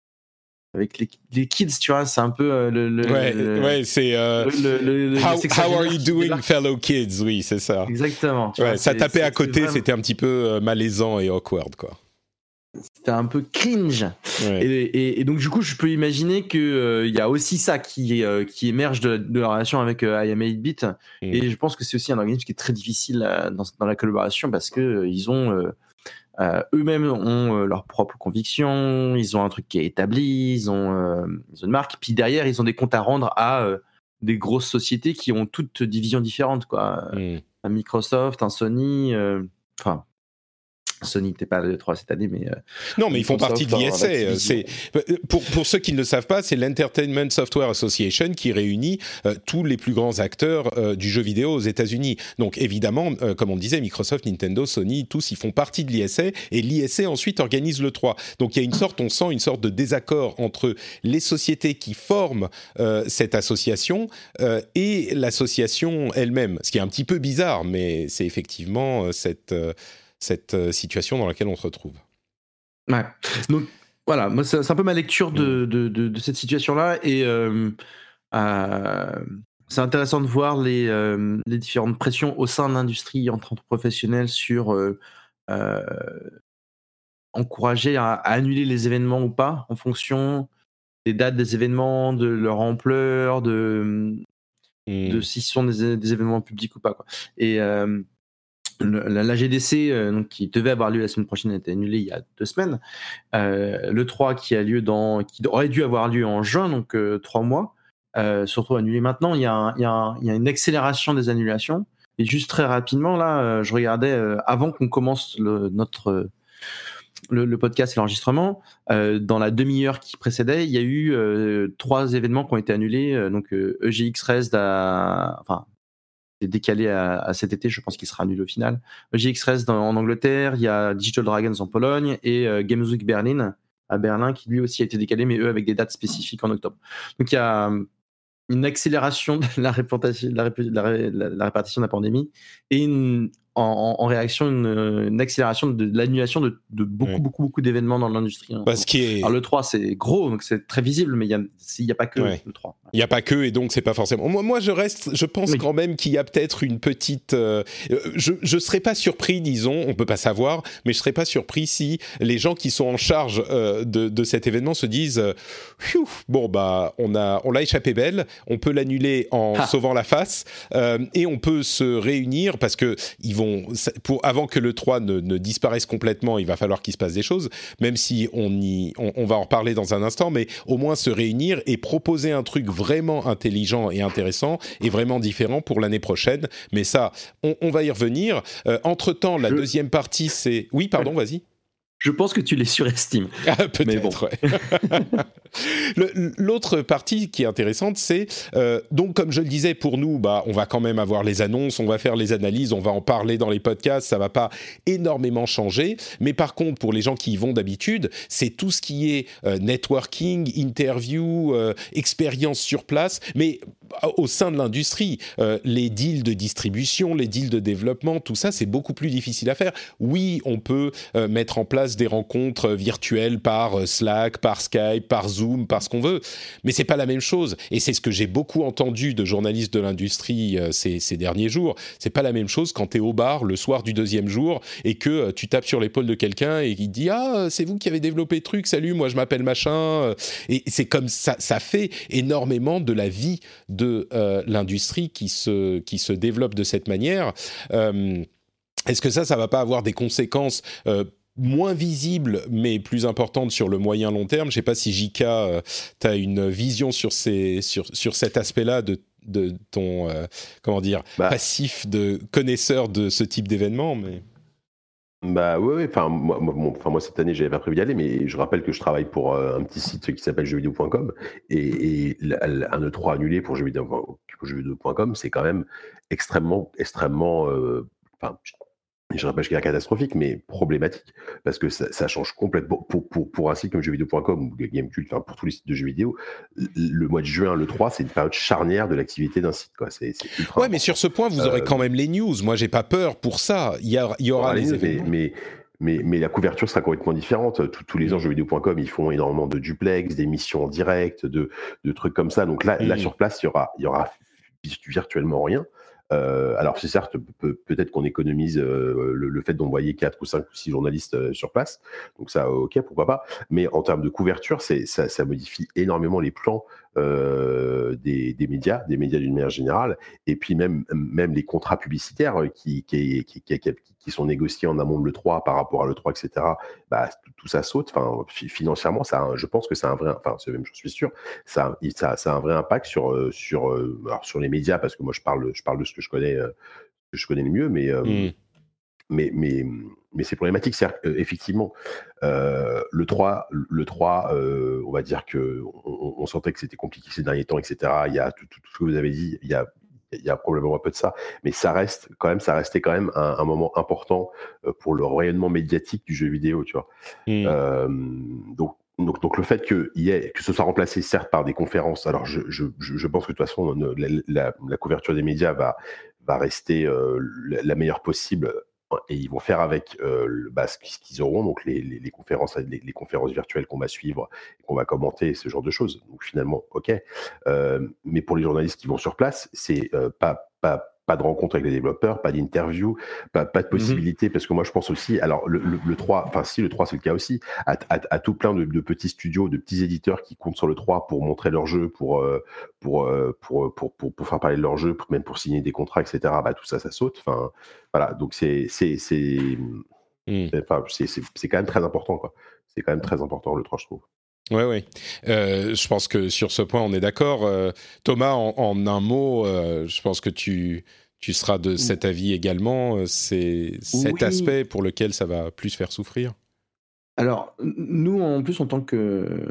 avec les, les kids, tu vois, c'est un peu euh, le, le... Ouais, le, ouais c'est... Euh, le, le, le, how, how are you doing, fellow kids? Oui, c'est ça. Exactement. Ouais, vois, ça tapait à côté, vraiment... c'était un petit peu malaisant et awkward, quoi. C'était un peu cringe. Ouais. Et, et, et donc, du coup, je peux imaginer qu'il euh, y a aussi ça qui, euh, qui émerge de, de la relation avec euh, I Am eight bit. Mm. Et je pense que c'est aussi un organisme qui est très difficile euh, dans, dans la collaboration parce qu'ils euh, ont... Euh, euh, eux-mêmes ont euh, leurs propres convictions, ils ont un truc qui est établi, ils ont, euh, ils ont une marque. Puis derrière, ils ont des comptes à rendre à euh, des grosses sociétés qui ont toutes divisions différentes, quoi. Mm. Un Microsoft, un Sony... Enfin... Euh, Sony n'était pas le E trois cette année, mais... Euh, non, mais ils font partie de l'I S A. C'est, pour, pour ceux qui ne le savent pas, c'est l'Entertainment Software Association qui réunit euh, tous les plus grands acteurs euh, du jeu vidéo aux États-Unis. Donc, évidemment, euh, comme on disait, Microsoft, Nintendo, Sony, tous, ils font partie de l'I S A, et l'I S A ensuite organise l'E trois. Donc, il y a une sorte, on sent une sorte de désaccord entre les sociétés qui forment euh, cette association euh, et l'association elle-même. Ce qui est un petit peu bizarre, mais c'est effectivement euh, cette... Euh, cette euh, situation dans laquelle on se retrouve. Ouais. Donc voilà, moi c'est, c'est un peu ma lecture de, de, de, de cette situation-là, et euh, euh, c'est intéressant de voir les, euh, les différentes pressions au sein de l'industrie entre professionnels sur euh, euh, encourager à, à annuler les événements ou pas en fonction des dates des événements, de leur ampleur, de, mmh. de si ce sont des, des événements publics ou pas, quoi. Et euh, Le, la, la G D C, euh, donc, qui devait avoir lieu la semaine prochaine, a été annulée il y a deux semaines. Euh, l'E trois qui a lieu dans, qui aurait dû avoir lieu en juin, donc euh, trois mois, euh, surtout annulé maintenant. Il y, a un, il, y a un, il y a une accélération des annulations. Et juste très rapidement, là, euh, je regardais euh, avant qu'on commence le, notre euh, le, le podcast et l'enregistrement, euh, dans la demi-heure qui précédait, il y a eu euh, trois événements qui ont été annulés. Euh, donc euh, E G X Rest, à, enfin. est décalé à, à cet été, je pense qu'il sera annulé au final. E G X Rest en Angleterre, il y a Digital Dragons en Pologne, et euh, Games Week Berlin à Berlin, qui lui aussi a été décalé, mais eux avec des dates spécifiques en octobre. Donc il y a une accélération de la répartition de la, la, la, la répartition de la pandémie, et une, en, en réaction une, une accélération de, de l'annulation de, de beaucoup, ouais. beaucoup, beaucoup d'événements dans l'industrie. Hein. Parce qu'il est... Alors l'E trois, c'est gros, donc c'est très visible, mais il n'y a, a pas que ouais. l'E trois. Il n'y a pas que, et donc c'est pas forcément... Moi, moi je reste, je pense oui. quand même qu'il y a peut-être une petite... Euh, je ne serais pas surpris, disons, on ne peut pas savoir, mais je ne serais pas surpris si les gens qui sont en charge euh, de, de cet événement se disent euh, « Bon, bah, on, a, on l'a échappé belle, on peut l'annuler en ah. sauvant la face, euh, et on peut se réunir, parce que ils vont... Pour, avant que l'E trois ne, ne disparaisse complètement, il va falloir qu'il se passe des choses, même si on, y, on, on va en reparler dans un instant, mais au moins se réunir et proposer un truc vraiment intelligent et intéressant et vraiment différent pour l'année prochaine. Mais ça, on, on va y revenir. Euh, entre-temps, la Je... deuxième partie, c'est... Oui, pardon, ouais. vas-y. Je pense que tu les surestimes. Ah, peut-être, mais bon. ouais. Le, l'autre partie qui est intéressante, c'est euh, donc comme je le disais, pour nous, bah, on va quand même avoir les annonces, on va faire les analyses, on va en parler dans les podcasts, ça va pas énormément changer. Mais par contre, pour les gens qui y vont d'habitude, c'est tout ce qui est euh, networking, interview, euh, expérience sur place. Mais au sein de l'industrie, euh, les deals de distribution, les deals de développement, tout ça, c'est beaucoup plus difficile à faire. Oui, on peut euh, mettre en place des rencontres virtuelles par Slack, par Skype, par Zoom, par ce qu'on veut, mais c'est pas la même chose. Et c'est ce que j'ai beaucoup entendu de journalistes de l'industrie euh, ces, ces derniers jours. C'est pas la même chose quand t'es au bar le soir du deuxième jour et que euh, tu tapes sur l'épaule de quelqu'un et qu'il dit « Ah, c'est vous qui avez développé le truc, salut, moi je m'appelle machin ». Et c'est comme ça, ça fait énormément de la vie de euh, l'industrie qui se, qui se développe de cette manière. Euh, est-ce que ça, ça va pas avoir des conséquences euh, moins visibles, mais plus importantes sur le moyen long terme? Je sais pas si J K, euh, tu as une vision sur, ces, sur, sur cet aspect-là de, de ton euh, comment dire, bah, passif de connaisseur de ce type d'événement, mais... Bah oui, enfin moi, moi, enfin, moi cette année j'avais pas prévu d'y aller, mais je rappelle que je travaille pour euh, un petit site qui s'appelle jeux vidéo point com et, et un E trois annulé pour jeux vidéo point com, c'est quand même extrêmement, extrêmement, euh, enfin je dirais pas jusqu'à catastrophique, mais problématique, parce que ça, ça change complètement, pour, pour, pour un site comme jeux vidéo point com ou Gamecult, enfin pour tous les sites de jeux vidéo, le mois de juin, le trois, c'est une période charnière de l'activité d'un site, quoi. C'est, c'est ultra ouais, important. Mais sur ce point, vous aurez euh, quand même les news. Moi, j'ai pas peur pour ça. Il y, a, il y aura les événements. Mais, mais, mais, mais la couverture sera complètement différente. Tous, tous les ans, jeux vidéo point com, ils font énormément de duplex, d'émissions en direct, de, de trucs comme ça. Donc là, mmh. là sur place, il y aura, il y aura virtuellement rien. Euh, alors c'est certes peut, peut-être qu'on économise euh, le, le fait d'envoyer quatre ou cinq ou six journalistes euh, sur place, donc ça ok pourquoi pas, mais en termes de couverture c'est, ça, ça modifie énormément les plans euh, des, des médias, des médias d'une manière générale, et puis même, même les contrats publicitaires qui, qui, qui, qui, qui, qui sont négociés en amont de l'E trois par rapport à l'E trois, et cetera. Bah, tout, tout ça saute, enfin, financièrement, ça a, je pense que c'est un vrai, enfin, c'est même, je suis sûr, ça, ça, ça a un vrai impact sur, sur, alors, sur les médias, parce que moi je parle, je parle de ce que je connais, euh, que je connais le mieux, mais, euh, mmh. mais, mais, mais c'est problématique. C'est euh, effectivement euh, le trois, le trois euh, on va dire que on, on sentait que c'était compliqué ces derniers temps, et cetera. Il y a tout, tout, tout ce que vous avez dit, il y a il y a probablement un peu de ça, mais ça reste quand même, ça restait quand même un, un moment important pour le rayonnement médiatique du jeu vidéo, tu vois. Mmh. Euh, donc Donc, donc le fait que, y ait, que ce soit remplacé certes par des conférences, alors je, je, je pense que de toute façon la, la, la couverture des médias va, va rester euh, la, la meilleure possible et ils vont faire avec euh, bah, ce qu'ils auront, donc les, les, les conférences, les, les conférences virtuelles qu'on va suivre, qu'on va commenter, ce genre de choses. Donc finalement, ok. Euh, mais pour les journalistes qui vont sur place, c'est euh, pas pas pas de rencontre avec les développeurs, pas d'interview, pas, pas de possibilité, mm-hmm. parce que moi je pense aussi, alors le, le, le trois, enfin si le trois c'est le cas aussi, à, à, à tout plein de, de petits studios, de petits éditeurs qui comptent sur le trois pour montrer leur jeu, pour, euh, pour, euh, pour, pour, pour, pour faire parler de leur jeu, pour, même pour signer des contrats, et cetera. Bah, tout ça, ça saute. Enfin, voilà, donc c'est, c'est, c'est, mm. c'est, enfin, c'est, c'est, c'est quand même très important, quoi. C'est quand même très important le trois, je trouve. Oui, oui. Euh, je pense que sur ce point, on est d'accord. Euh, Thomas, en, en un mot, euh, je pense que tu, tu seras de cet avis également. C'est cet oui. aspect pour lequel ça va plus faire souffrir. Alors, nous, en plus, en tant que,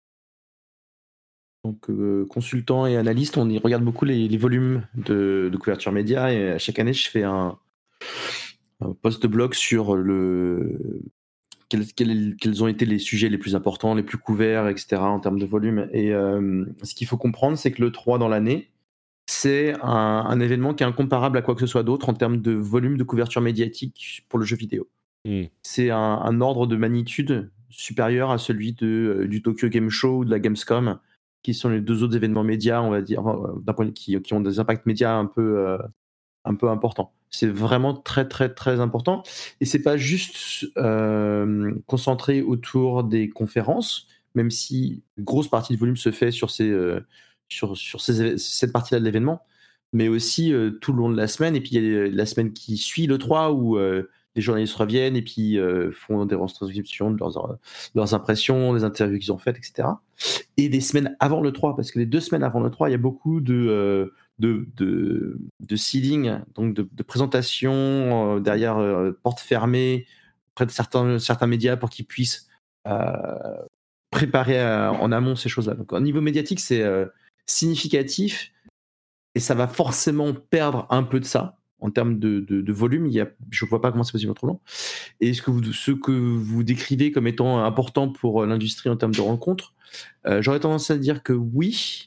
en tant que consultant et analyste, on y regarde beaucoup les, les volumes de, de couverture média. Et chaque année, je fais un, un post-blog sur le... Quels, quels, quels ont été les sujets les plus importants, les plus couverts, et cetera en termes de volume. Et euh, ce qu'il faut comprendre, c'est que le trois dans l'année, c'est un, un événement qui est incomparable à quoi que ce soit d'autre en termes de volume de couverture médiatique pour le jeu vidéo. Mmh. C'est un, un ordre de magnitude supérieur à celui de, euh, du Tokyo Game Show ou de la Gamescom, qui sont les deux autres événements médias, on va dire, d'un point de, qui, qui ont des impacts médias un peu... Euh, un peu important. C'est vraiment très très très important et c'est pas juste euh, concentré autour des conférences, même si une grosse partie du volume se fait sur ces euh, sur sur ces, cette partie-là de l'événement, mais aussi euh, tout le long de la semaine. Et puis il y a la semaine qui suit le trois où euh, les journalistes reviennent et puis euh, font des retranscriptions de leurs leurs impressions, des interviews qu'ils ont faites, et cetera. Et des semaines avant le trois, parce que les deux semaines avant le trois, il y a beaucoup de euh, De, de, de seeding, donc de, de présentation euh, derrière euh, porte fermée auprès de certains, certains médias pour qu'ils puissent euh, préparer à, en amont ces choses-là. Donc au niveau médiatique, c'est euh, significatif et ça va forcément perdre un peu de ça en termes de, de, de volume. Il y a, je ne vois pas comment c'est possible autrement. Et ce que, vous, ce que vous décrivez comme étant important pour l'industrie en termes de rencontres, euh, j'aurais tendance à dire que oui,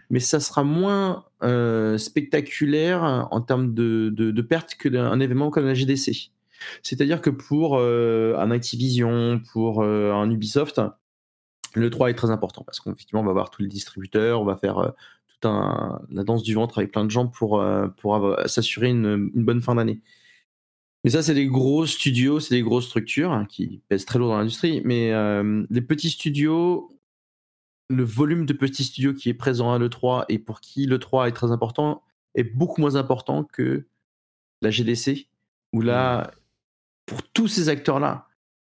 mais ça sera moins euh, spectaculaire en termes de, de, de pertes qu'un événement comme la G D C. C'est-à-dire que pour euh, un Activision, pour euh, un Ubisoft, le trois est très important parce qu'effectivement, on va voir tous les distributeurs, on va faire euh, toute un, la danse du ventre avec plein de gens pour, euh, pour avoir, s'assurer une, une bonne fin d'année. Mais ça, c'est des gros studios, c'est des grosses structures hein, qui pèsent très lourd dans l'industrie. Mais euh, les petits studios, le volume de petits studios qui est présent à l'E trois et pour qui l'E trois est très important est beaucoup moins important que la G D C, où là, pour tous ces acteurs-là,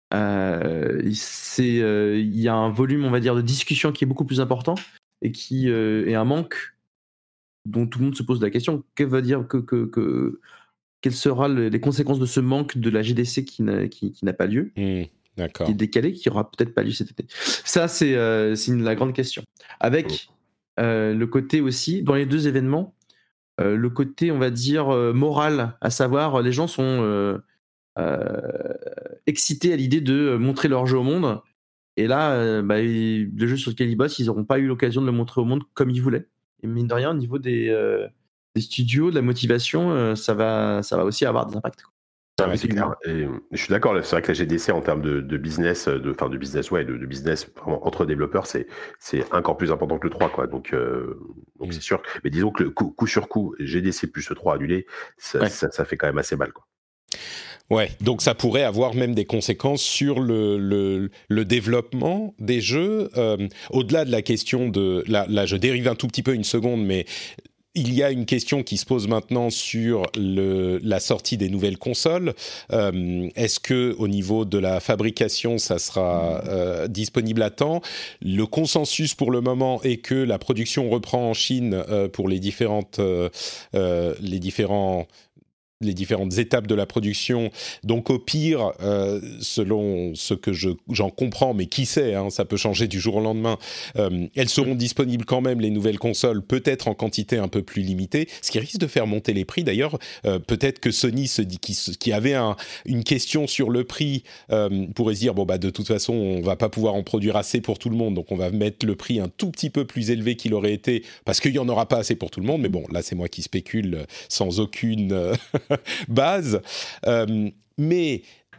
euh, c'est, euh, il y a un volume, on va dire, de discussion qui est beaucoup plus important et qui euh, est un manque dont tout le monde se pose la question. Que veut dire que, que, que quelles seront les conséquences de ce manque de la G D C qui n'a, qui, qui n'a pas lieu, mmh, d'accord. qui est décalé, qui aura peut-être pas lieu cet été. Ça, c'est, euh, c'est une, la grande question. Avec euh, le côté aussi, dans les deux événements, euh, le côté, on va dire, euh, moral, à savoir, les gens sont euh, euh, excités à l'idée de montrer leur jeu au monde. Et là, euh, bah, le jeu sur lequel ils bossent, ils n'auront pas eu l'occasion de le montrer au monde comme ils voulaient. Et mine de rien, au niveau des... Euh, des studios, de la motivation, euh, ça, va, ça va aussi avoir des impacts. Ah ouais, c'est clair. Et je suis d'accord, c'est vrai que la G D C en termes de, de business, de, enfin de business, ouais, de, de business vraiment entre développeurs, c'est, c'est encore plus important que le trois, quoi. Donc, euh, donc mmh. c'est sûr. Mais disons que le coup, coup sur coup, G D C plus le trois annulé, ça, ouais. ça, ça fait quand même assez mal, quoi. Ouais, donc ça pourrait avoir même des conséquences sur le, le, le développement des jeux. Euh, au-delà de la question de... Là, là, je dérive un tout petit peu une seconde, mais... Il y a une question qui se pose maintenant sur le, la sortie des nouvelles consoles. Euh, est-ce que au niveau de la fabrication, ça sera euh, disponible à temps ? Le consensus pour le moment est que la production reprend en Chine euh, pour les différentes, euh, euh, les différents. les différentes étapes de la production. Donc au pire, euh, selon ce que je, j'en comprends, mais qui sait, hein, ça peut changer du jour au lendemain, euh, elles seront disponibles quand même, les nouvelles consoles, peut-être en quantité un peu plus limitée, ce qui risque de faire monter les prix. D'ailleurs, euh, peut-être que Sony, se dit, qui, qui avait un, une question sur le prix, euh, pourrait se dire, bon, bah, de toute façon, on va pas pouvoir en produire assez pour tout le monde, donc on va mettre le prix un tout petit peu plus élevé qu'il aurait été, parce qu'il y en aura pas assez pour tout le monde, mais bon, là, c'est moi qui spécule sans aucune... Euh, base, euh, mais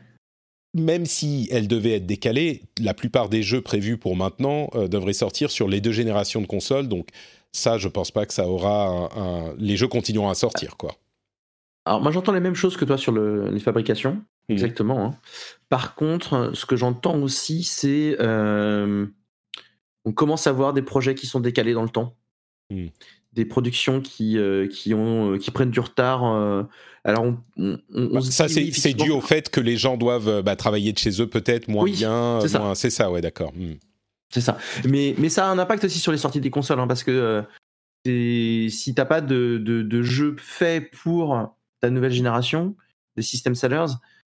même si elle devait être décalée, la plupart des jeux prévus pour maintenant euh, devraient sortir sur les deux générations de consoles, donc ça, je pense pas que ça aura un, un... les jeux continueront à sortir, quoi. Alors moi, j'entends les mêmes choses que toi sur le, les fabrications, mmh. exactement. Hein. Par contre, ce que j'entends aussi, c'est euh, on commence à voir des projets qui sont décalés dans le temps. Mmh. Des productions qui, euh, qui, ont, euh, qui prennent du retard. Euh, alors on, on, on bah, ça, c'est, c'est dû au fait que les gens doivent bah, travailler de chez eux peut-être moins oui, bien. C'est, moins, ça. c'est ça, ouais, d'accord. Mmh. C'est ça. Mais, mais ça a un impact aussi sur les sorties des consoles, hein, parce que euh, c'est, si t'as pas de, de, de jeu fait pour ta nouvelle génération, des system sellers,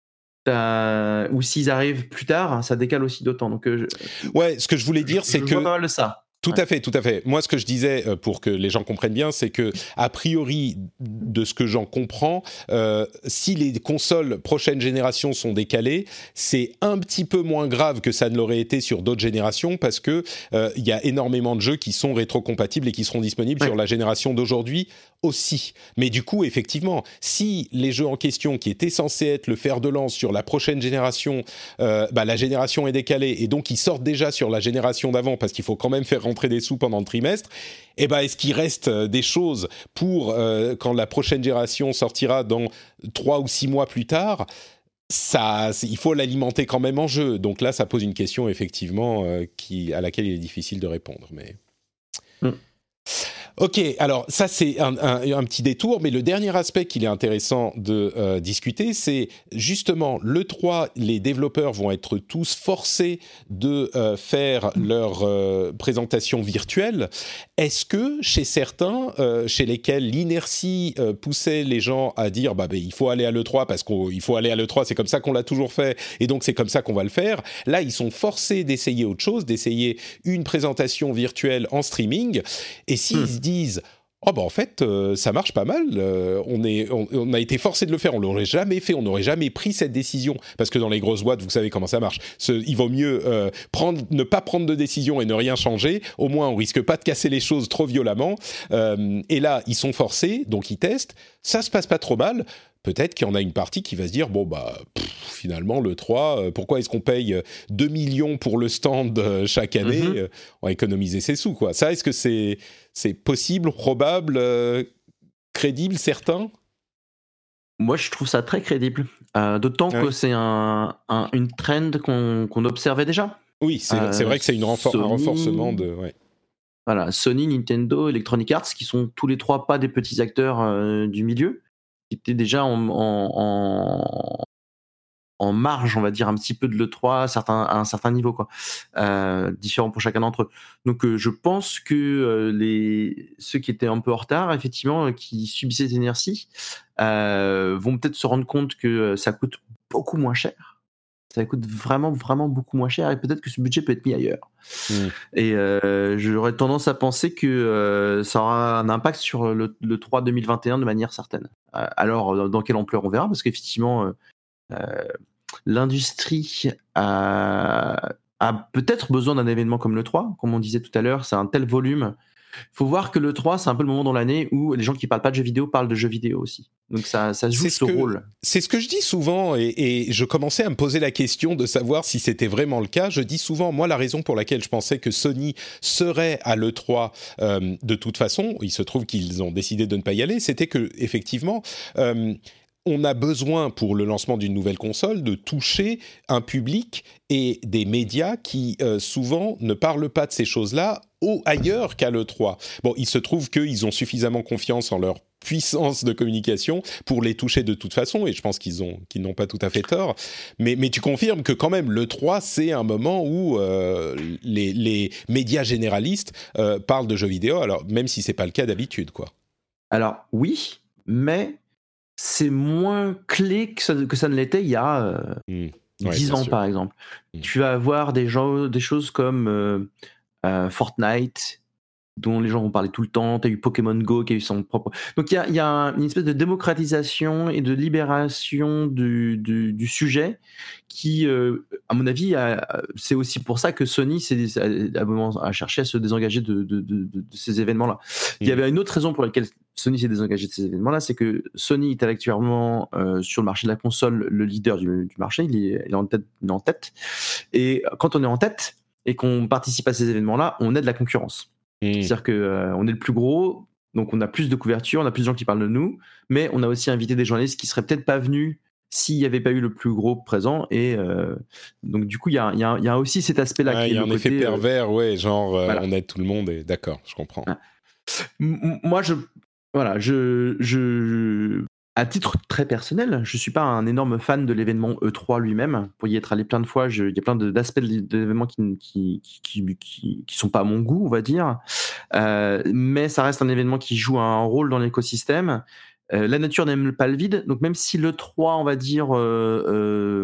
ou s'ils arrivent plus tard, ça décale aussi d'autant. Donc, euh, ouais, ce que je voulais dire, je, c'est je que... vois pas mal de ça. Tout ouais. à fait, tout à fait. Moi, ce que je disais, euh, pour que les gens comprennent bien, c'est que, a priori, de ce que j'en comprends, euh, si les consoles prochaine génération sont décalées, c'est un petit peu moins grave que ça ne l'aurait été sur d'autres générations, parce que euh, il y a énormément de jeux qui sont rétrocompatibles et qui seront disponibles ouais. sur la génération d'aujourd'hui aussi. Mais du coup, effectivement, si les jeux en question, qui étaient censés être le fer de lance sur la prochaine génération, euh, bah, la génération est décalée, et donc ils sortent déjà sur la génération d'avant, parce qu'il faut quand même faire rentrer des sous pendant le trimestre, et ben, est-ce qu'il reste des choses pour euh, quand la prochaine génération sortira dans trois ou six mois plus tard? Ça, il faut l'alimenter quand même en jeu. Donc là, ça pose une question effectivement euh, qui, à laquelle il est difficile de répondre. Mais mm. Ok, alors ça c'est un, un, un petit détour, mais le dernier aspect qu'il est intéressant de euh, discuter, c'est justement l'E trois, les développeurs vont être tous forcés de euh, faire leur euh, présentation virtuelle. Est-ce que chez certains, euh, chez lesquels l'inertie euh, poussait les gens à dire bah, bah, il faut aller à l'E trois parce qu'il faut aller à l'E trois, c'est comme ça qu'on l'a toujours fait, et donc c'est comme ça qu'on va le faire, là ils sont forcés d'essayer autre chose, d'essayer une présentation virtuelle en streaming, et s'ils mmh. se disent Oh bah en fait, euh, ça marche pas mal. Euh, on, est, on, on a été forcé de le faire. On l'aurait jamais fait. On n'aurait jamais pris cette décision parce que dans les grosses boîtes, vous savez comment ça marche. Ce, il vaut mieux euh, prendre, ne pas prendre de décision et ne rien changer. Au moins, on risque pas de casser les choses trop violemment. Euh, et là, ils sont forcés, donc ils testent. Ça se passe pas trop mal. Peut-être qu'il y en a une partie qui va se dire bon bah pff, finalement le trois, euh, pourquoi est-ce qu'on paye deux millions pour le stand euh, chaque année Mhm. euh, On va économiser ses sous quoi. Ça, est-ce que c'est c'est possible, probable, euh, crédible, certain? Moi, je trouve ça très crédible. Euh, d'autant Ah que oui, c'est un, un- une trend qu'on qu'on observait déjà. oui, c'est c'est Euh, vrai que c'est une renfor- un renforcement Sony, de ouais. voilà, Sony, Nintendo, Electronic Arts, qui sont tous les trois pas des petits acteurs euh, du milieu, qui étaient déjà en, en, en- en marge, on va dire, un petit peu de l'E trois à, certains, à un certain niveau, quoi. Euh, différent pour chacun d'entre eux. Donc, euh, je pense que euh, les, ceux qui étaient un peu en retard, effectivement, euh, qui subissaient cette inertie, euh, vont peut-être se rendre compte que euh, ça coûte beaucoup moins cher. Ça coûte vraiment, vraiment beaucoup moins cher et peut-être que ce budget peut être mis ailleurs. Mm. Et euh, j'aurais tendance à penser que euh, ça aura un impact sur le, le trois deux mille vingt et un de manière certaine. Euh, alors, dans dans quelle ampleur on verra, parce qu'effectivement, euh, euh, l'industrie a, a peut-être besoin d'un événement comme le trois, comme on disait tout à l'heure, c'est un tel volume. Il faut voir que le trois, c'est un peu le moment dans l'année où les gens qui parlent pas de jeux vidéo parlent de jeux vidéo aussi. Donc ça, ça joue C'est ce ce que rôle. c'est ce que je dis souvent et, et je commençais à me poser la question de savoir si c'était vraiment le cas. Je dis souvent, moi, la raison pour laquelle je pensais que Sony serait à l'E trois euh, de toute façon, il se trouve qu'ils ont décidé de ne pas y aller, c'était que effectivement. Euh, on a besoin pour le lancement d'une nouvelle console de toucher un public et des médias qui euh, souvent ne parlent pas de ces choses-là au, ailleurs qu'à l'E trois. Bon, il se trouve qu'ils ont suffisamment confiance en leur puissance de communication pour les toucher de toute façon, et je pense qu'ils ont qu'ils n'ont pas tout à fait tort. Mais, mais tu confirmes que quand même, l'E trois, c'est un moment où euh, les, les médias généralistes euh, parlent de jeux vidéo, alors même si c'est pas le cas d'habitude, quoi. Alors oui, mais c'est moins clé que ça, que ça ne l'était il y a euh, Mmh. Ouais, dix bien ans, sûr. par exemple. Mm. Tu vas avoir des, gens, des choses comme euh, euh, Fortnite, dont les gens vont parler tout le temps. Tu as eu Pokémon Go qui a eu son propre. Donc il y a, y a un- une espèce de démocratisation et de libération du, du, du sujet qui, euh, à mon avis, a- c'est aussi pour ça que Sony s'est- a, a, moment- a cherché à se désengager de, de, de, de- de ces événements-là. Il y Mm. avait une autre raison pour laquelle Sony s'est désengagé de ces événements-là, c'est que Sony est actuellement euh, sur le marché de la console le leader du, du marché. Il est, il est en tête, il est en tête. Et quand on est en tête et qu'on participe à ces événements-là, on aide la concurrence. Mm. C'est-à-dire qu'on euh, est le plus gros, donc on a plus de couverture, on a plus de gens qui parlent de nous, mais on a aussi invité des journalistes qui seraient peut-être pas venus s'il n'y avait pas eu le plus gros présent. Et euh, donc du coup, il y a, y, a, y a aussi cet aspect-là Ah, qui il est y a le un effet côté. pervers, euh, ouais, genre euh, voilà. on aide tout le monde et d'accord, je comprends. Ah. M- Moi, je, voilà, je, je, à titre très personnel, je suis pas un énorme fan de l'événement E trois lui-même. Pour y être allé plein de fois, je- il y a plein de- d'aspects de l'événement qui, qui, qui, qui, qui, qui sont pas à mon goût, on va dire. Euh, mais ça reste un événement qui joue un rôle dans l'écosystème. Euh, la nature n'aime pas le vide, donc même si l'E trois, on va dire, euh, euh,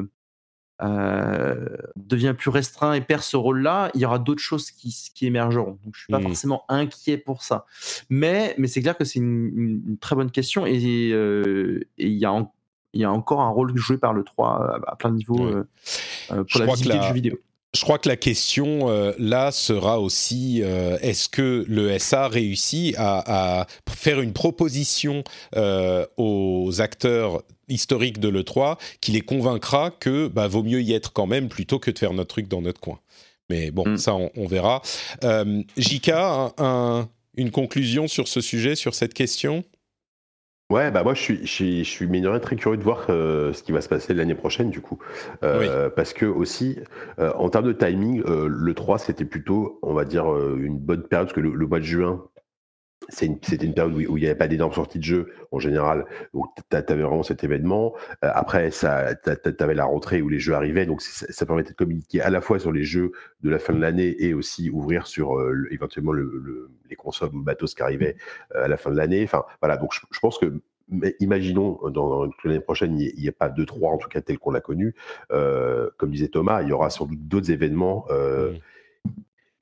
euh, devient plus restreint et perd ce rôle-là, il y aura d'autres choses qui, qui émergeront. Donc je suis pas Mm. forcément inquiet pour ça. Mais, mais c'est clair que c'est une, une, une très bonne question et euh, et il y a en- il y a encore un rôle joué par l'E trois à, à plein de niveaux Ouais. euh, euh, pour Je la crois que visibilité la- du jeu vidéo. Je crois que la question euh, là sera aussi euh, est-ce que le S A réussit à, à faire une proposition euh, aux acteurs historiques de l'E trois qui les convaincra que bah, vaut mieux y être quand même plutôt que de faire notre truc dans notre coin. Mais bon, Mm. ça on, on verra. Euh, J K, un, un, une conclusion sur ce sujet, sur cette question ? Ouais, bah moi je suis, je suis, je suis mine de rien très curieux de voir euh, ce qui va se passer l'année prochaine du coup. Euh, parce que aussi, euh, en termes de timing, euh, le trois c'était plutôt, on va dire, euh, une bonne période, parce que le, le mois de juin, c'est une- c'était une période où, où il n'y avait pas d'énormes sorties de jeux en général, donc tu avais vraiment cet événement. Euh, après, tu avais la rentrée où les jeux arrivaient, donc ça, ça permettait de communiquer à la fois sur les jeux de la fin de l'année et aussi ouvrir sur euh, le- éventuellement le, le, les consoles ou le matos qui arrivaient euh, à la fin de l'année. Enfin, voilà, donc je, je pense que, mais imaginons dans, dans l'année prochaine, il n'y a pas deux trois en tout cas tel qu'on l'a connu. Euh, comme disait Thomas, il y aura sans doute d'autres événements. Euh, Mm.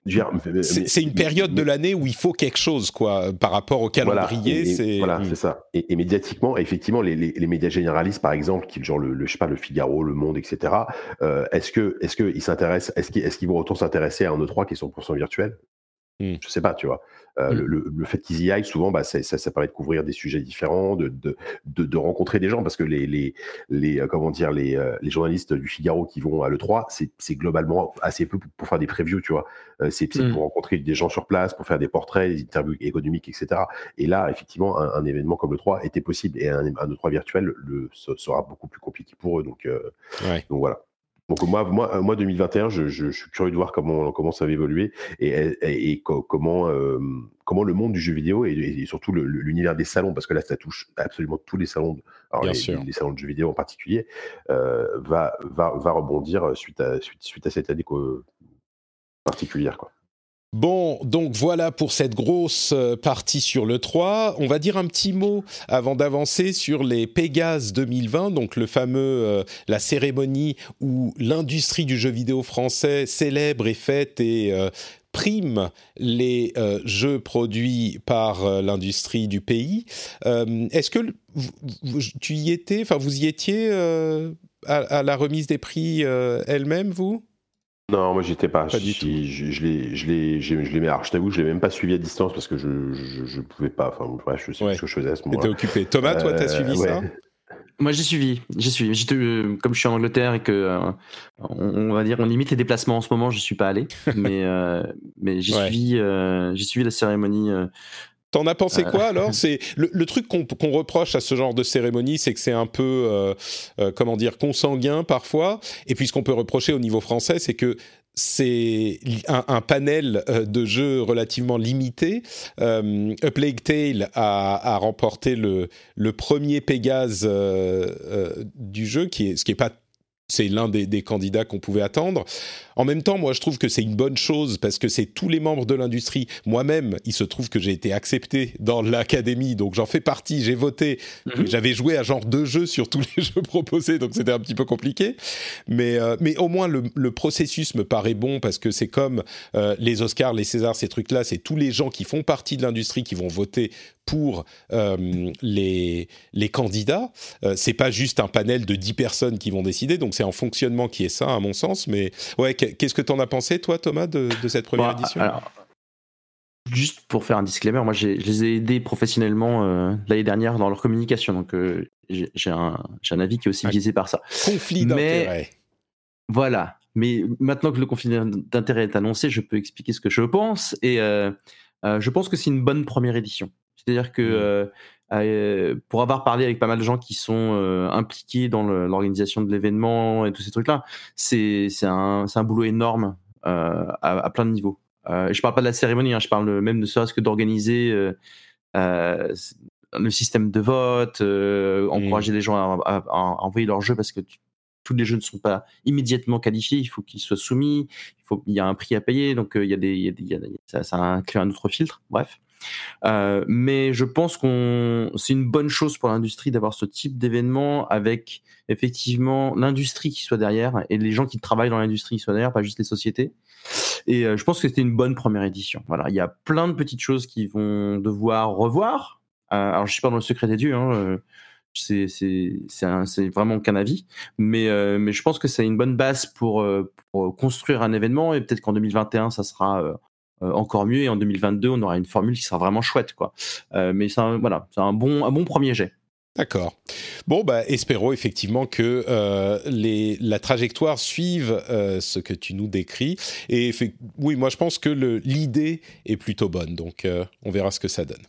Dire, mais, c'est, mais, c'est une période mais, de l'année où il faut quelque chose, quoi, par rapport au calendrier. Voilà, et, et, c'est voilà, mmh. c'est ça. Et, et médiatiquement, effectivement, les, les, les médias généralistes, par exemple, qui genre le, le je sais pas, le Figaro, le Monde, et cetera. Euh, est-ce que, est-ce que ils s'intéressent, est-ce qu'ils, est-ce qu'ils vont autant s'intéresser à un E trois qui est cent pour cent virtuel? Mmh. Je sais pas, tu vois. Euh, Mmh. le, le, le fait qu'ils y aillent, souvent, bah, ça, ça, ça permet de couvrir des sujets différents, de, de, de, de rencontrer des gens, parce que les, les, les euh, comment dire, les, euh, les journalistes du Figaro qui vont à l'E trois, c'est, c'est globalement assez peu pour, pour faire des previews, tu vois. Euh, c'est, c'est Mmh. pour rencontrer des gens sur place, pour faire des portraits, des interviews économiques, et cetera. Et là, effectivement, un, un événement comme l'E trois était possible, et un, un E trois virtuel le, sera beaucoup plus compliqué pour eux. Donc, euh, Ouais. donc voilà. Donc moi, moi, moi deux mille vingt et un, je, je, je suis curieux de voir comment, comment ça va évoluer et, et, et co- comment, euh, comment le monde du jeu vidéo et, et surtout le, l'univers des salons, parce que là, ça touche absolument tous les salons, alors les, les salons de jeux vidéo en particulier, euh, va, va, va rebondir suite à, suite, suite à cette année particulière, quoi. Bon, donc voilà pour cette grosse partie sur l'E trois. On va dire un petit mot avant d'avancer sur les Pégases deux mille vingt, donc le fameux, euh, la cérémonie où l'industrie du jeu vidéo français célèbre et fête et euh, prime les euh, jeux produits par euh, l'industrie du pays. Euh, est-ce que vous, vous, tu y étais, enfin vous y étiez euh, à, à la remise des prix euh, elle-même, vous ? Non, moi j'étais pas. Pas je, du tout. Je, je l'ai, je l'ai, je l'ai mis. Alors je t'avoue, je l'ai même pas suivi à distance parce que je, je, je pouvais pas. Enfin, bref, je sais Ouais. plus ce que je faisais à ce moment-là. T'étais occupé. Thomas, toi, t'as suivi euh, ouais. ça ? Moi, j'ai suivi. J'ai suivi. J'étais, euh, comme je suis en Angleterre et que euh, on, on va dire, on limite les déplacements en ce moment. Je suis pas allé, mais euh, mais j'ai Ouais. suivi. Euh, j'ai suivi la cérémonie. Euh, T'en as pensé Euh. quoi alors ? C'est le, le truc qu'on, qu'on reproche à ce genre de cérémonie, c'est que c'est un peu, euh, euh, comment dire, consanguin parfois. Et puis ce qu'on peut reprocher au niveau français, c'est que c'est un, un panel euh, de jeux relativement limité. Euh, A Plague Tale a, a remporté le, le premier Pégase euh, euh, du jeu, qui est, ce qui est pas, c'est l'un des, des candidats qu'on pouvait attendre. En même temps, moi, je trouve que c'est une bonne chose parce que c'est tous les membres de l'industrie. Moi-même, il se trouve que j'ai été accepté dans l'académie, donc j'en fais partie, j'ai voté. Mm-hmm. J'avais joué à genre deux jeux sur tous les jeux proposés, donc c'était un petit peu compliqué. Mais, euh, mais au moins, le, le processus me paraît bon parce que c'est comme euh, les Oscars, les Césars, ces trucs-là, c'est tous les gens qui font partie de l'industrie qui vont voter pour euh, les, les candidats. Euh, c'est pas juste un panel de dix personnes qui vont décider, donc c'est un fonctionnement qui est sain, à mon sens. Mais ouais, qu'est-ce que t'en as pensé, toi, Thomas, de, de cette première bon, édition ? Alors, juste pour faire un disclaimer, moi, j'ai, je les ai aidés professionnellement euh, l'année dernière dans leur communication, donc euh, j'ai, j'ai, un, j'ai un avis qui est aussi biaisé par ça. Conflit d'intérêt. Voilà. Mais maintenant que le conflit d'intérêt est annoncé, je peux expliquer ce que je pense. Et euh, euh, je pense que c'est une bonne première édition. C'est-à-dire que mmh. euh, euh, pour avoir parlé avec pas mal de gens qui sont euh, impliqués dans le, l'organisation de l'événement et tous ces trucs-là, c'est, c'est, un, c'est un boulot énorme euh, à, à plein de niveaux. Euh, je parle pas de la cérémonie, hein, je parle même ne serait-ce que d'organiser euh, euh, le système de vote, euh, encourager mmh. les gens à, à, à envoyer leur jeu parce que tu, tous les jeux ne sont pas immédiatement qualifiés, il faut qu'ils soient soumis, il, faut, il y a un prix à payer, donc euh, il y a des, il y a des, il y a, ça, ça inclut un autre filtre, bref. Euh, mais je pense qu'on c'est une bonne chose pour l'industrie d'avoir ce type d'événement avec effectivement l'industrie qui soit derrière et les gens qui travaillent dans l'industrie qui soient derrière, pas juste les sociétés. Et euh, je pense que c'était une bonne première édition. Voilà, il y a plein de petites choses qui vont devoir revoir. Euh, alors je suis pas dans le secret des dieux, hein, euh, c'est c'est c'est, un, c'est vraiment qu'un avis, mais euh, mais je pense que c'est une bonne base pour, euh, pour construire un événement et peut-être qu'en deux mille vingt et un ça sera euh, encore mieux et en deux mille vingt-deux on aura une formule qui sera vraiment chouette quoi. Euh, mais c'est un, voilà, c'est un bon un bon premier jet. D'accord. Bon, bah, espérons effectivement que euh, les, la trajectoire suive euh, ce que tu nous décris. Et fait, oui, moi je pense que le, l'idée est plutôt bonne, donc euh, on verra ce que ça donne.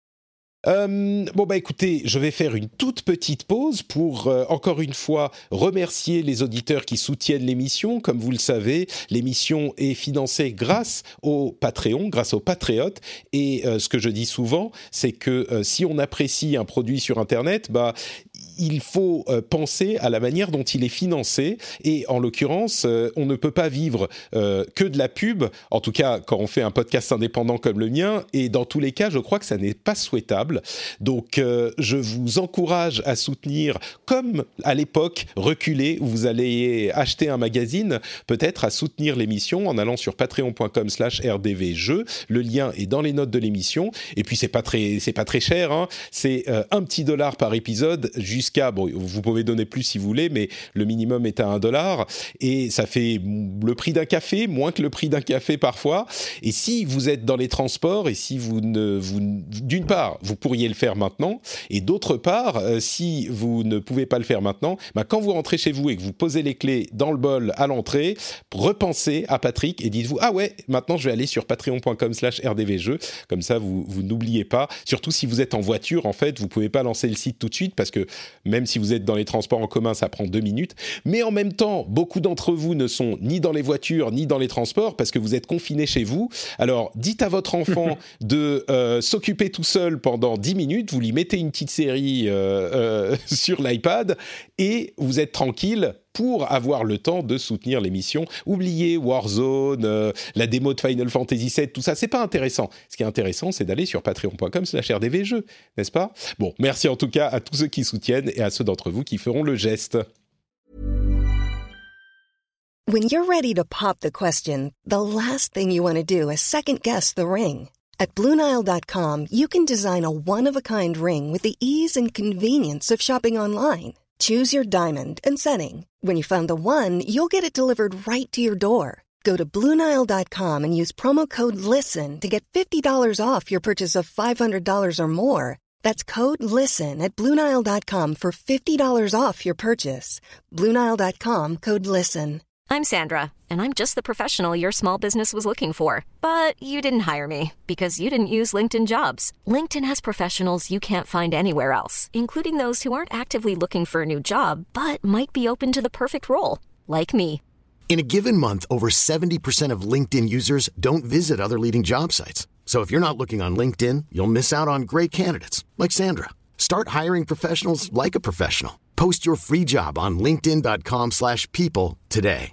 Euh, bon bah écoutez, je vais faire une toute petite pause pour euh, encore une fois remercier les auditeurs qui soutiennent l'émission. Comme vous le savez, l'émission est financée grâce au Patreon, grâce aux patriotes. Et euh, ce que je dis souvent, c'est que euh, si on apprécie un produit sur Internet, bah il faut euh, penser à la manière dont il est financé. Et en l'occurrence, euh, on ne peut pas vivre euh, que de la pub, en tout cas quand on fait un podcast indépendant comme le mien. Et dans tous les cas, je crois que ça n'est pas souhaitable. Donc, euh, je vous encourage à soutenir, comme à l'époque, reculé, où vous allez acheter un magazine, peut-être à soutenir l'émission en allant sur patreon point com slash r d v jeux. Le lien est dans les notes de l'émission. Et puis, c'est pas très, c'est pas très cher, hein. C'est euh, un petit dollar par épisode jusqu'à, bon, vous pouvez donner plus si vous voulez, mais le minimum est à un dollar. Et ça fait le prix d'un café, moins que le prix d'un café parfois. Et si vous êtes dans les transports et si vous ne, vous, d'une part, vous pourriez le faire maintenant, et d'autre part, euh, si vous ne pouvez pas le faire maintenant, bah, quand vous rentrez chez vous et que vous posez les clés dans le bol à l'entrée, repensez à Patrick et dites-vous, ah ouais, maintenant je vais aller sur patreon point com slash r d v jeux. Comme ça, vous, vous n'oubliez pas. Surtout si vous êtes en voiture, en fait, vous pouvez pas lancer le site tout de suite parce que même si vous êtes dans les transports en commun, ça prend deux minutes. Mais en même temps, beaucoup d'entre vous ne sont ni dans les voitures ni dans les transports parce que vous êtes confinés chez vous. Alors, dites à votre enfant de euh, s'occuper tout seul pendant dix minutes. Vous lui mettez une petite série euh, euh, sur l'iPad et vous êtes tranquille pour avoir le temps de soutenir l'émission. Oubliez Warzone, euh, la démo de Final Fantasy sept, tout ça, c'est pas intéressant. Ce qui est intéressant, c'est d'aller sur patreon point com slash r d v jeux, n'est-ce pas ? Bon, merci en tout cas à tous ceux qui soutiennent et à ceux d'entre vous qui feront le geste. When you're ready to pop the question, the last thing you want to do is second-guess the ring. At Blue Nile dot com, you can design a one-of-a-kind ring with the ease and convenience of shopping online. Choose your diamond and setting. When you find the one, you'll get it delivered right to your door. Go to Blue Nile dot com and use promo code LISTEN to get fifty dollars off your purchase of five hundred dollars or more. That's code LISTEN at Blue Nile dot com for fifty dollars off your purchase. Blue Nile dot com, code LISTEN. I'm Sandra, and I'm just the professional your small business was looking for. But you didn't hire me because you didn't use LinkedIn Jobs. LinkedIn has professionals you can't find anywhere else, including those who aren't actively looking for a new job, but might be open to the perfect role, like me. In a given month, over seventy percent of LinkedIn users don't visit other leading job sites. So if you're not looking on LinkedIn, you'll miss out on great candidates like Sandra. Start hiring professionals like a professional. Post your free job on linkedin dot com slash people today.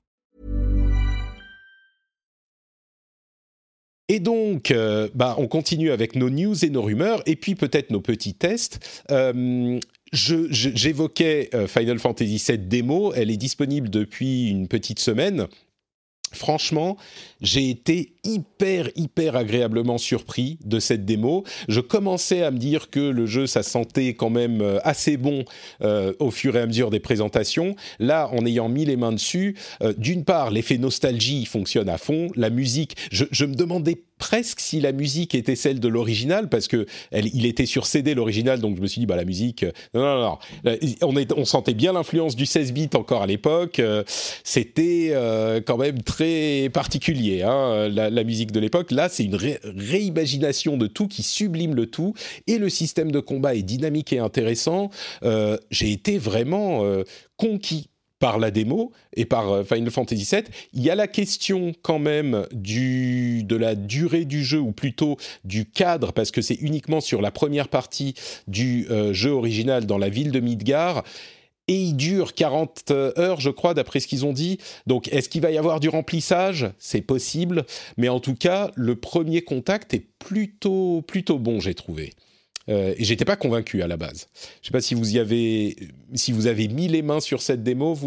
Et donc, euh, bah, on continue avec nos news et nos rumeurs, et puis peut-être nos petits tests. Euh, je, je, j'évoquais euh, Final Fantasy sept démo, elle est disponible depuis une petite semaine. Franchement, j'ai été hyper, hyper agréablement surpris de cette démo. Je commençais à me dire que le jeu, ça sentait quand même assez bon euh, au fur et à mesure des présentations. Là, en ayant mis les mains dessus, euh, d'une part, l'effet nostalgie fonctionne à fond. La musique, je, je me demandais presque si la musique était celle de l'original, parce que elle, il était sur C D l'original, donc je me suis dit, bah la musique, non, non, non. On, est, on sentait bien l'influence du seize bits encore à l'époque. Euh, c'était euh, quand même très particulier, hein, la, la musique de l'époque. Là, c'est une ré- réimagination de tout qui sublime le tout, et le système de combat est dynamique et intéressant. Euh, j'ai été vraiment euh, conquis par la démo et par Final Fantasy sept. Il y a la question quand même du, de la durée du jeu, ou plutôt du cadre, parce que c'est uniquement sur la première partie du euh, jeu original dans la ville de Midgar, et il dure quarante heures, je crois, d'après ce qu'ils ont dit. Donc, est-ce qu'il va y avoir du remplissage ? C'est possible, mais en tout cas, le premier contact est plutôt, plutôt bon, j'ai trouvé. Euh, et j'étais pas convaincu à la base. Je sais pas si vous y avez, si vous avez mis les mains sur cette démo, vous ?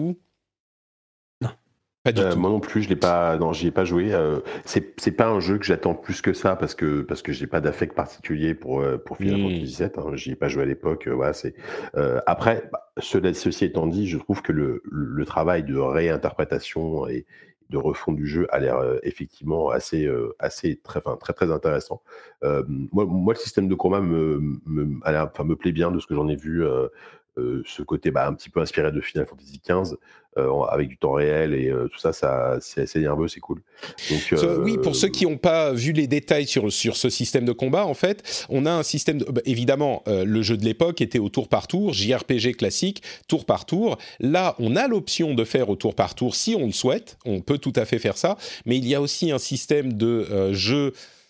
Non. Pas du euh, tout. Moi non plus, je l'ai pas, non, j'y ai pas joué. Euh, c'est, c'est pas un jeu que j'attends plus que ça parce que parce que j'ai pas d'affect particulier pour pour Final Mmh. Fantasy sept. Hein, j'y ai pas joué à l'époque. Euh, voilà, c'est. Euh, après, bah, cela, ceci étant dit, je trouve que le le travail de réinterprétation et de refonte du jeu a l'air euh, effectivement assez, euh, assez très, enfin, très, très intéressant. Euh, moi, moi, le système de combat me, me, a l'air, enfin, me plaît bien de ce que j'en ai vu. Euh, euh, ce côté bah, un petit peu inspiré de Final Fantasy quinze, euh, avec du temps réel et euh, tout ça, ça c'est assez nerveux, c'est cool. Donc, So, euh, oui, pour ceux qui n'ont pas vu les détails sur, sur ce système de combat, en fait, on a un système... De, bah, évidemment, euh, le jeu de l'époque était au tour par tour, J R P G classique, tour par tour. Là, on a l'option de faire au tour par tour si on le souhaite, on peut tout à fait faire ça, mais il y a aussi un système de euh, jeu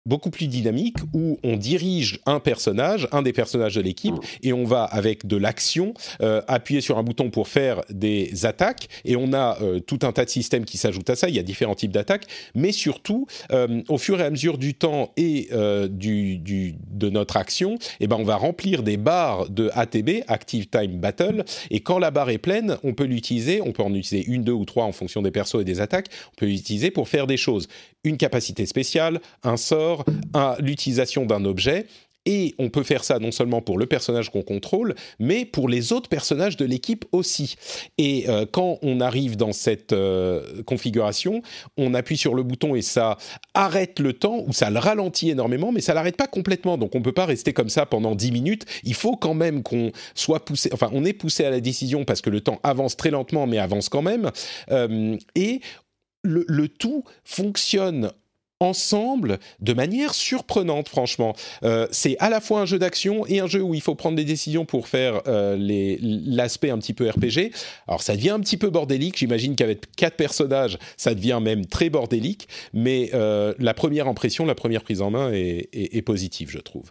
beaucoup plus dynamique où on dirige un personnage, un des personnages de l'équipe, et on va avec de l'action euh, appuyer sur un bouton pour faire des attaques, et on a euh, tout un tas de systèmes qui s'ajoutent à ça. Il y a différents types d'attaques, mais surtout euh, au fur et à mesure du temps et euh, du, du, de notre action, eh ben on va remplir des barres de A T B, Active Time Battle, et quand la barre est pleine, on peut l'utiliser, on peut en utiliser une, deux ou trois en fonction des persos et des attaques, on peut l'utiliser pour faire des choses, une capacité spéciale, un sort, un, l'utilisation d'un objet. Et on peut faire ça non seulement pour le personnage qu'on contrôle, mais pour les autres personnages de l'équipe aussi. Et euh, quand on arrive dans cette euh, configuration, on appuie sur le bouton et ça arrête le temps, ou ça le ralentit énormément, mais ça l'arrête pas complètement. Donc on peut pas rester comme ça pendant dix minutes. Il faut quand même qu'on soit poussé, enfin on est poussé à la décision parce que le temps avance très lentement, mais avance quand même. Euh, et le, le tout fonctionne ensemble de manière surprenante, franchement. Euh, c'est à la fois un jeu d'action et un jeu où il faut prendre des décisions pour faire euh, les, l'aspect un petit peu R P G. Alors ça devient un petit peu bordélique, j'imagine qu'avec quatre personnages, ça devient même très bordélique, mais euh, la première impression, la première prise en main est, est, est positive, je trouve.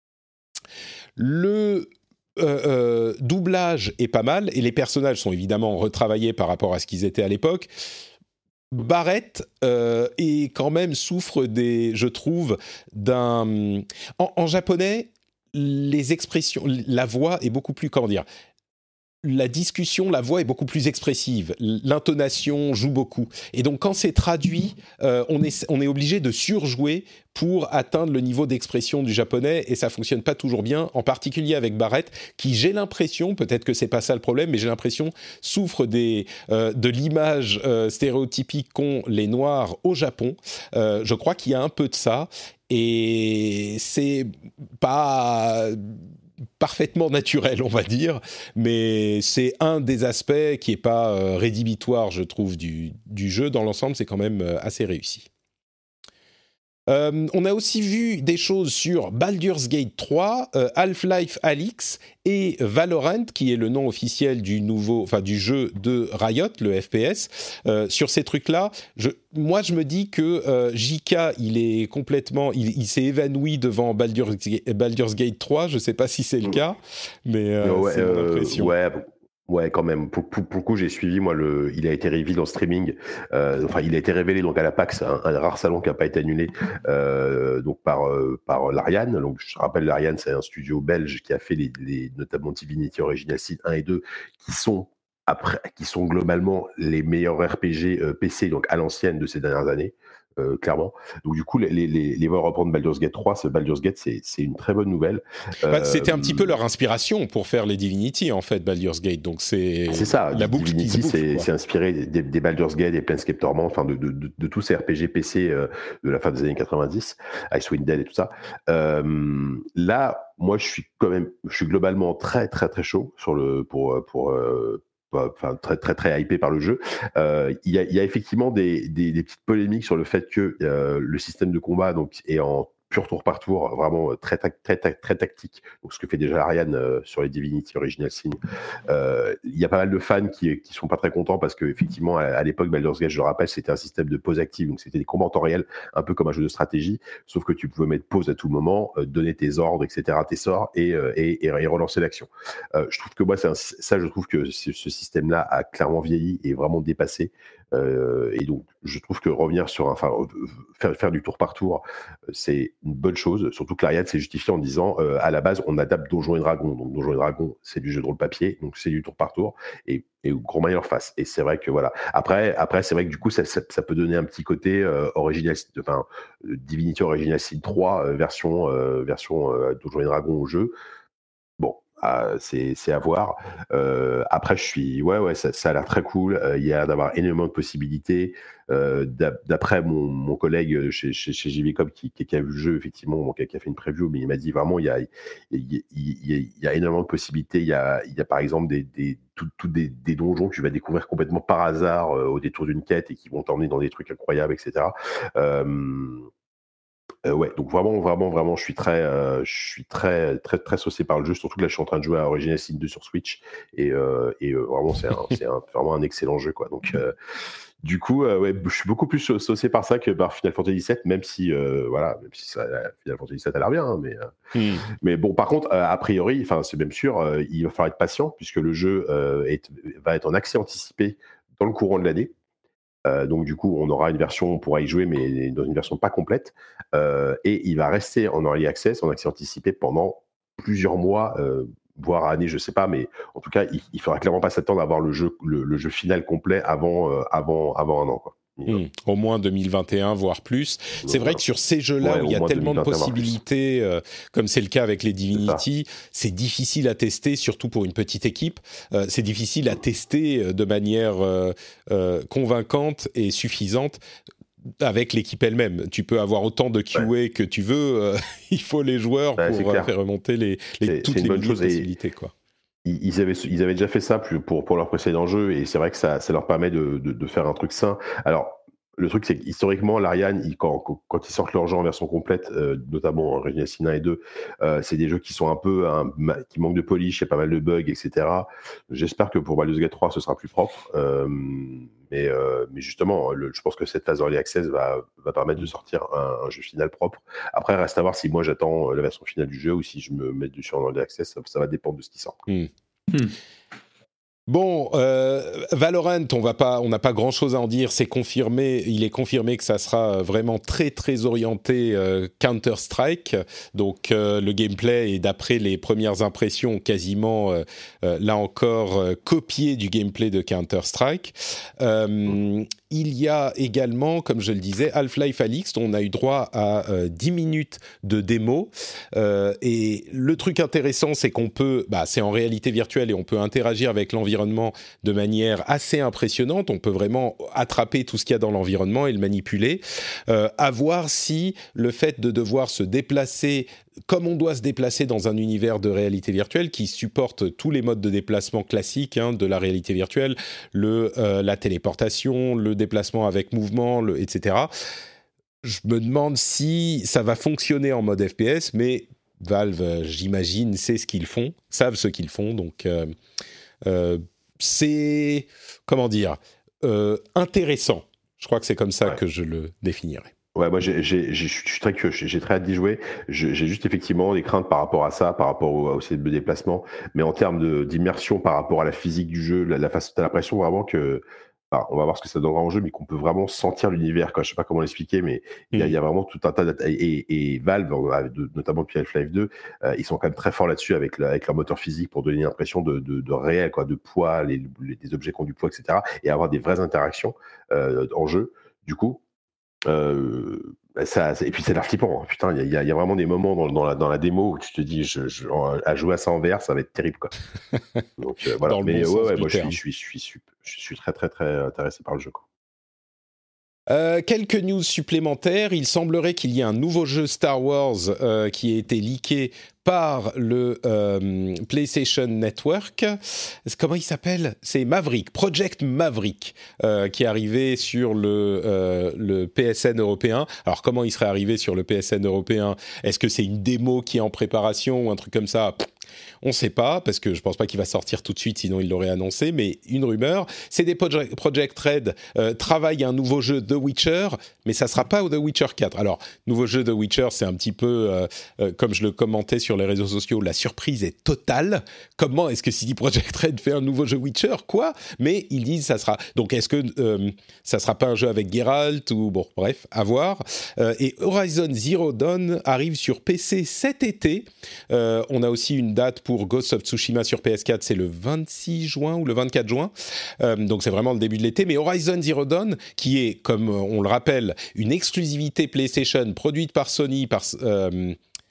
Le Euh, euh, doublage est pas mal, et les personnages sont évidemment retravaillés par rapport à ce qu'ils étaient à l'époque. Barrett euh, est quand même souffre des, je trouve, d'un. En, en japonais, les expressions, la voix est beaucoup plus, comment dire, la discussion, la voix est beaucoup plus expressive, l'intonation joue beaucoup. Et donc quand c'est traduit, euh, on est on est obligé de surjouer pour atteindre le niveau d'expression du japonais, et ça fonctionne pas toujours bien, en particulier avec Barrett, qui, j'ai l'impression, peut-être que c'est pas ça le problème, mais j'ai l'impression souffre des euh, de l'image euh, stéréotypique qu'ont les Noirs au Japon. Euh, je crois qu'il y a un peu de ça, et c'est pas parfaitement naturel, on va dire, mais c'est un des aspects qui est pas euh, rédhibitoire, je trouve, du, du jeu. Dans l'ensemble, c'est quand même euh, assez réussi. Euh, on a aussi vu des choses sur Baldur's Gate trois, euh, Half-Life Alyx et Valorant, qui est le nom officiel du nouveau, enfin du jeu de Riot, le F P S. Euh, sur ces trucs-là, je, moi je me dis que euh, J K, il est complètement, il, il s'est évanoui devant Baldur's, Baldur's Gate trois. Je sais pas si c'est le cas, mais euh, ouais, c'est mon euh, impression. Ouais. Ouais, quand même. Pour, pour, pour le coup, j'ai suivi, moi, le, il a été reveal en streaming. Euh, enfin, il a été révélé donc à la PAX, un, un rare salon qui n'a pas été annulé, euh, donc par euh, par l'Ariane. Donc, je rappelle, l'Ariane, c'est un studio belge qui a fait les, les notamment Divinity Original Sin un et deux, qui sont après, qui sont globalement les meilleurs R P G euh, P C, donc à l'ancienne de ces dernières années. Euh, clairement. Donc du coup, les, les, les voir reprendre Baldur's Gate trois, ce Baldur's Gate, c'est, c'est une très bonne nouvelle. Bah, c'était euh, un petit peu leur inspiration pour faire les Divinity, en fait, Baldur's Gate. Donc c'est, c'est ça. La boucle Divinity, qui se boucle, c'est, quoi. c'est inspiré des, des Baldur's Gate, des Planescape Torment, enfin de, de, de, de tous ces R P G P C euh, de la fin des années quatre-vingt-dix, Icewind Dale et tout ça. Euh, là, moi, je suis quand même, je suis globalement très très très chaud sur le pour pour euh, enfin très très très hypé par le jeu. Euh, il y a, il y a effectivement des, des, des petites polémiques sur le fait que euh, le système de combat donc est en pur tour par tour, vraiment très très très, très, très tactique. Donc ce que fait déjà Ariane euh, sur les Divinity Original Sin. Euh, il y a pas mal de fans qui qui sont pas très contents parce que effectivement à, à l'époque Baldur's Gate, je le rappelle, c'était un système de pause active, donc c'était des combats en temps réel, un peu comme un jeu de stratégie, sauf que tu pouvais mettre pause à tout moment, euh, donner tes ordres, et cetera, tes sorts et euh, et, et, et relancer l'action. Euh, je trouve que moi c'est un, ça, je trouve que ce, ce système-là a clairement vieilli et vraiment dépassé. Euh, et donc, je trouve que revenir sur, un, enfin, faire, faire du tour par tour, c'est une bonne chose. Surtout que l'Ariane s'est justifié en disant, euh, à la base, on adapte Donjons et Dragons. Donc, Donjons et Dragons, c'est du jeu de rôle papier, donc c'est du tour par tour. Et, et gros maillot face. Et c'est vrai que voilà. Après, après, c'est vrai que du coup, ça, ça, ça peut donner un petit côté euh, original, enfin, Divinity Original Sin trois euh, version, euh, version euh, Donjons et Dragons au jeu. Bon. Ah, c'est, c'est à voir. Euh, après, je suis, ouais, ouais, ça, ça a l'air très cool. Euh, il y a l'air d'avoir énormément de possibilités. Euh, d'après mon, mon collègue chez, chez, chez J V Com qui, qui, qui a vu le jeu, effectivement, bon, qui, a, qui a fait une preview, mais il m'a dit vraiment, il y a, il, il, il, il y a énormément de possibilités. Il y a, il y a par exemple des, des, tout, tout des, des donjons que tu vas découvrir complètement par hasard euh, au détour d'une quête et qui vont t'emmener dans des trucs incroyables, et cetera. Euh, Euh, ouais, donc vraiment, vraiment, vraiment, je suis très, euh, je suis très, très, très saucé par le jeu. Surtout que là, je suis en train de jouer à Origins Sin deux sur Switch, et, euh, et euh, vraiment, c'est, un, c'est un, vraiment un excellent jeu, quoi. Donc, euh, du coup, euh, ouais, je suis beaucoup plus saucé par ça que par Final Fantasy sept, même si, euh, voilà, même si ça, Final Fantasy sept a l'air bien, hein, mais, euh, mm. mais bon, par contre, euh, a priori, enfin, c'est même sûr, euh, il va falloir être patient puisque le jeu euh, est, va être en accès anticipé dans le courant de l'année. Euh, donc du coup, on aura une version, on pourra y jouer, mais dans une version pas complète. Euh, et il va rester en early access, en accès anticipé pendant plusieurs mois, euh, voire années, je sais pas, mais en tout cas, il, il faudra clairement pas s'attendre à avoir le jeu, le, le jeu final complet avant, euh, avant, avant un an, quoi. Mmh, au moins deux mille vingt et un, voire plus. C'est voilà. vrai que sur ces jeux-là, ouais, où il y a tellement de possibilités, euh, comme c'est le cas avec les Divinity, c'est, c'est difficile à tester, surtout pour une petite équipe. Euh, c'est difficile à tester de manière euh, euh, convaincante et suffisante avec l'équipe elle-même. Tu peux avoir autant de Q A ouais. que tu veux. Euh, il faut les joueurs ouais, pour euh, faire remonter les, les, c'est, toutes c'est les possibilités, quoi. Ils avaient, ils avaient déjà fait ça pour, pour leur précédent jeu, et c'est vrai que ça, ça leur permet de, de, de faire un truc sain. Alors, le truc, c'est qu'historiquement, l'Ariane, ils, quand, quand ils sortent leur jeu en version complète, euh, notamment en Origins Sin un et deux, euh, c'est des jeux qui sont un peu, un, qui manquent de polish, il y a pas mal de bugs, et cetera. J'espère que pour Baldur's Gate trois, ce sera plus propre. Euh, mais, euh, mais justement, le, je pense que cette phase Early Access va, va permettre de sortir un, un jeu final propre. Après, reste à voir si moi j'attends la version finale du jeu ou si je me mets dessus en Early Access, ça, ça va dépendre de ce qui sort. Mmh. Hmm. Bon, euh, Valorant, on va pas, on n'a pas grand-chose à en dire. C'est confirmé, il est confirmé que ça sera vraiment très très orienté euh, Counter-Strike. Donc euh, le gameplay est, d'après les premières impressions, quasiment euh, euh, là encore euh, copié du gameplay de Counter-Strike. Euh, Il y a également, comme je le disais, Half-Life Alyx, dont on a eu droit à euh, dix minutes de démo. Euh, et le truc intéressant, c'est qu'on peut, bah, c'est en réalité virtuelle et on peut interagir avec l'environnement de manière assez impressionnante. On peut vraiment attraper tout ce qu'il y a dans l'environnement et le manipuler. Euh, à voir si le fait de devoir se déplacer comme on doit se déplacer dans un univers de réalité virtuelle qui supporte tous les modes de déplacement classiques hein, de la réalité virtuelle, le, euh, la téléportation, le déplacement avec mouvement, le, et cetera. Je me demande si ça va fonctionner en mode F P S, mais Valve, j'imagine, sait ce qu'ils font, savent ce qu'ils font, donc euh, euh, c'est, comment dire, euh, intéressant. Je crois que c'est comme ça ouais. que je le définirais. Ouais, moi, j'ai, j'ai, j'ai, je suis très curieux, j'ai très hâte d'y jouer. Je, j'ai juste effectivement des craintes par rapport à ça, par rapport au, au système de déplacement, mais en termes de, d'immersion par rapport à la physique du jeu, la, la façon, t'as l'impression vraiment que, enfin, on va voir ce que ça donnera en jeu, mais qu'on peut vraiment sentir l'univers, quoi. Je sais pas comment l'expliquer, mais il mmh. y, y a vraiment tout un tas de, et, et, et Valve, notamment depuis Half-Life deux, euh, ils sont quand même très forts là-dessus avec, la, avec leur moteur physique pour donner une impression de, de, de réel, quoi, de poids, les, les, des objets qui ont du poids, et cetera, et avoir des vraies interactions euh, en jeu. Du coup. Euh, ça, et puis c'est l'air flippant, hein. Putain, il y, y, y a vraiment des moments dans, dans, la, dans la démo où tu te dis, je, je, à jouer à ça en V R, ça va être terrible, quoi. Donc euh, voilà. Mais bon ouais, ouais moi je suis, je suis, je suis, je suis, je suis très, très, très intéressé par le jeu, quoi. Euh, quelques news supplémentaires. Il semblerait qu'il y ait un nouveau jeu Star Wars euh, qui a été leaké par le euh, PlayStation Network. Comment il s'appelle ? C'est Maverick, Project Maverick, euh, qui est arrivé sur le, euh, le P S N européen. Alors, comment il serait arrivé sur le P S N européen ? Est-ce que c'est une démo qui est en préparation ou un truc comme ça ? On ne sait pas, parce que je ne pense pas qu'il va sortir tout de suite, sinon il l'aurait annoncé, mais une rumeur, c'est des Project, Project Red euh, travaillent à un nouveau jeu The Witcher, mais ça ne sera pas The Witcher quatre. Alors, nouveau jeu The Witcher, c'est un petit peu, euh, euh, comme je le commentais sur les réseaux sociaux, la surprise est totale. Comment est-ce que C D Projekt Red fait un nouveau jeu Witcher ? Quoi ? Mais ils disent ça sera... Donc, est-ce que euh, ça ne sera pas un jeu avec Geralt ou... Bon, bref, à voir. Euh, et Horizon Zero Dawn arrive sur P C cet été. Euh, on a aussi une date pour Ghost of Tsushima sur P S quatre, c'est le vingt-six juin ou le vingt-quatre juin. Euh, donc, c'est vraiment le début de l'été. Mais Horizon Zero Dawn, qui est, comme on le rappelle, une exclusivité PlayStation produite par Sony, par... Euh,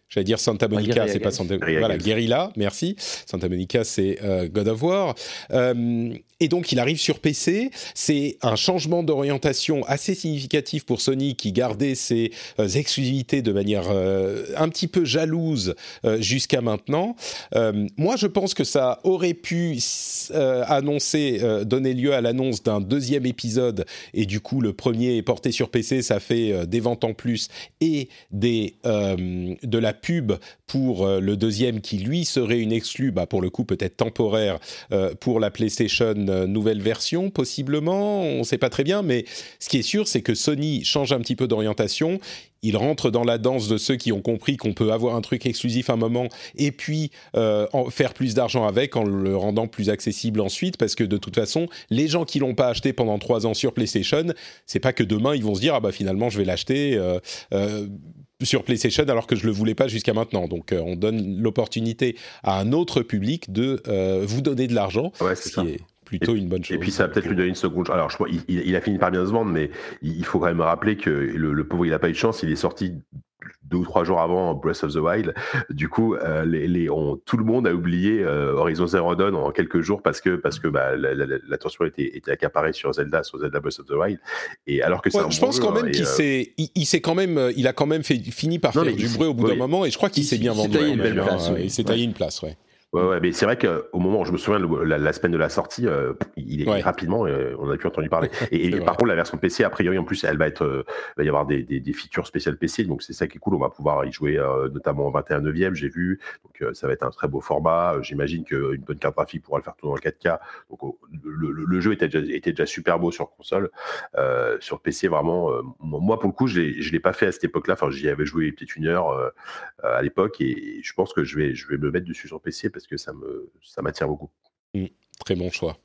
J'allais dire Santa Monica, Guerrilla c'est pas Games. Santa Guerrilla voilà, Games. Guerrilla, merci. Santa Monica, c'est euh, God of War. Euh, et donc, il arrive sur P C. C'est un changement d'orientation assez significatif pour Sony qui gardait ses euh, exclusivités de manière euh, un petit peu jalouse euh, jusqu'à maintenant. Euh, moi, je pense que ça aurait pu euh, annoncer, euh, donner lieu à l'annonce d'un deuxième épisode. Et du coup, le premier est porté sur P C, ça fait euh, des ventes en plus et des, euh, de la pub pour euh, le deuxième qui, lui, serait une exclue, bah, pour le coup, peut-être temporaire, euh, pour la PlayStation euh, nouvelle version, possiblement, on ne sait pas très bien, mais ce qui est sûr, c'est que Sony change un petit peu d'orientation. Il rentre dans la danse de ceux qui ont compris qu'on peut avoir un truc exclusif un moment et puis euh, en faire plus d'argent avec en le rendant plus accessible ensuite, parce que de toute façon, les gens qui l'ont pas acheté pendant trois ans sur PlayStation, c'est pas que demain ils vont se dire ah bah finalement je vais l'acheter euh, euh, sur PlayStation alors que je le voulais pas jusqu'à maintenant. Donc euh, on donne l'opportunité à un autre public de euh, vous donner de l'argent, Ouais, ce c'est qui ça. est plutôt et, une bonne chose. Et puis ça va peut-être lui donner une seconde chance. Alors je crois il, il a fini par bien se vendre, mais il faut quand même rappeler que le, le pauvre il a pas eu de chance. Il est sorti deux ou trois jours avant Breath of the Wild. Du coup, euh, les, les, on, tout le monde a oublié euh, Horizon Zero Dawn en quelques jours parce que parce que bah, la, la, l'attention était, était accaparée sur Zelda, sur Zelda Breath of the Wild. Et alors que c'est Ouais, un je bon pense jeu, quand même hein, qu'il et, euh, s'est, il, il s'est quand même, il a quand même fait, fini par Non, faire mais du il bruit au bout s'est- d'un oui. moment, et je crois qu'il Il s'est s'est- bien il s'est vendu. taillé quand une même, belle hein. place, oui. Il s'est Ouais. taillé une place, ouais. Ouais, ouais, mais c'est vrai qu'au moment où je me souviens, le, la, la semaine de la sortie, euh, il est Ouais. rapidement, euh, on a plus entendu parler. Et, et C'est par vrai. contre, la version P C, a priori, en plus, elle va être, euh, il va y avoir des, des, des features spéciales P C, donc c'est ça qui est cool. On va pouvoir y jouer, euh, notamment en vingt et un neuvième, j'ai vu. Donc euh, ça va être un très beau format. Euh, J'imagine qu'une bonne carte graphique pourra le faire tourner en quatre K. Donc oh, le, le, le jeu était déjà, était déjà super beau sur console. Euh, sur P C, vraiment, euh, moi pour le coup, je ne l'ai pas fait à cette époque-là. Enfin, j'y avais joué peut-être une heure euh, à l'époque, et je pense que je vais, je vais me mettre dessus sur P C parce que ça me, ça m'attire beaucoup. Mmh, très bon choix.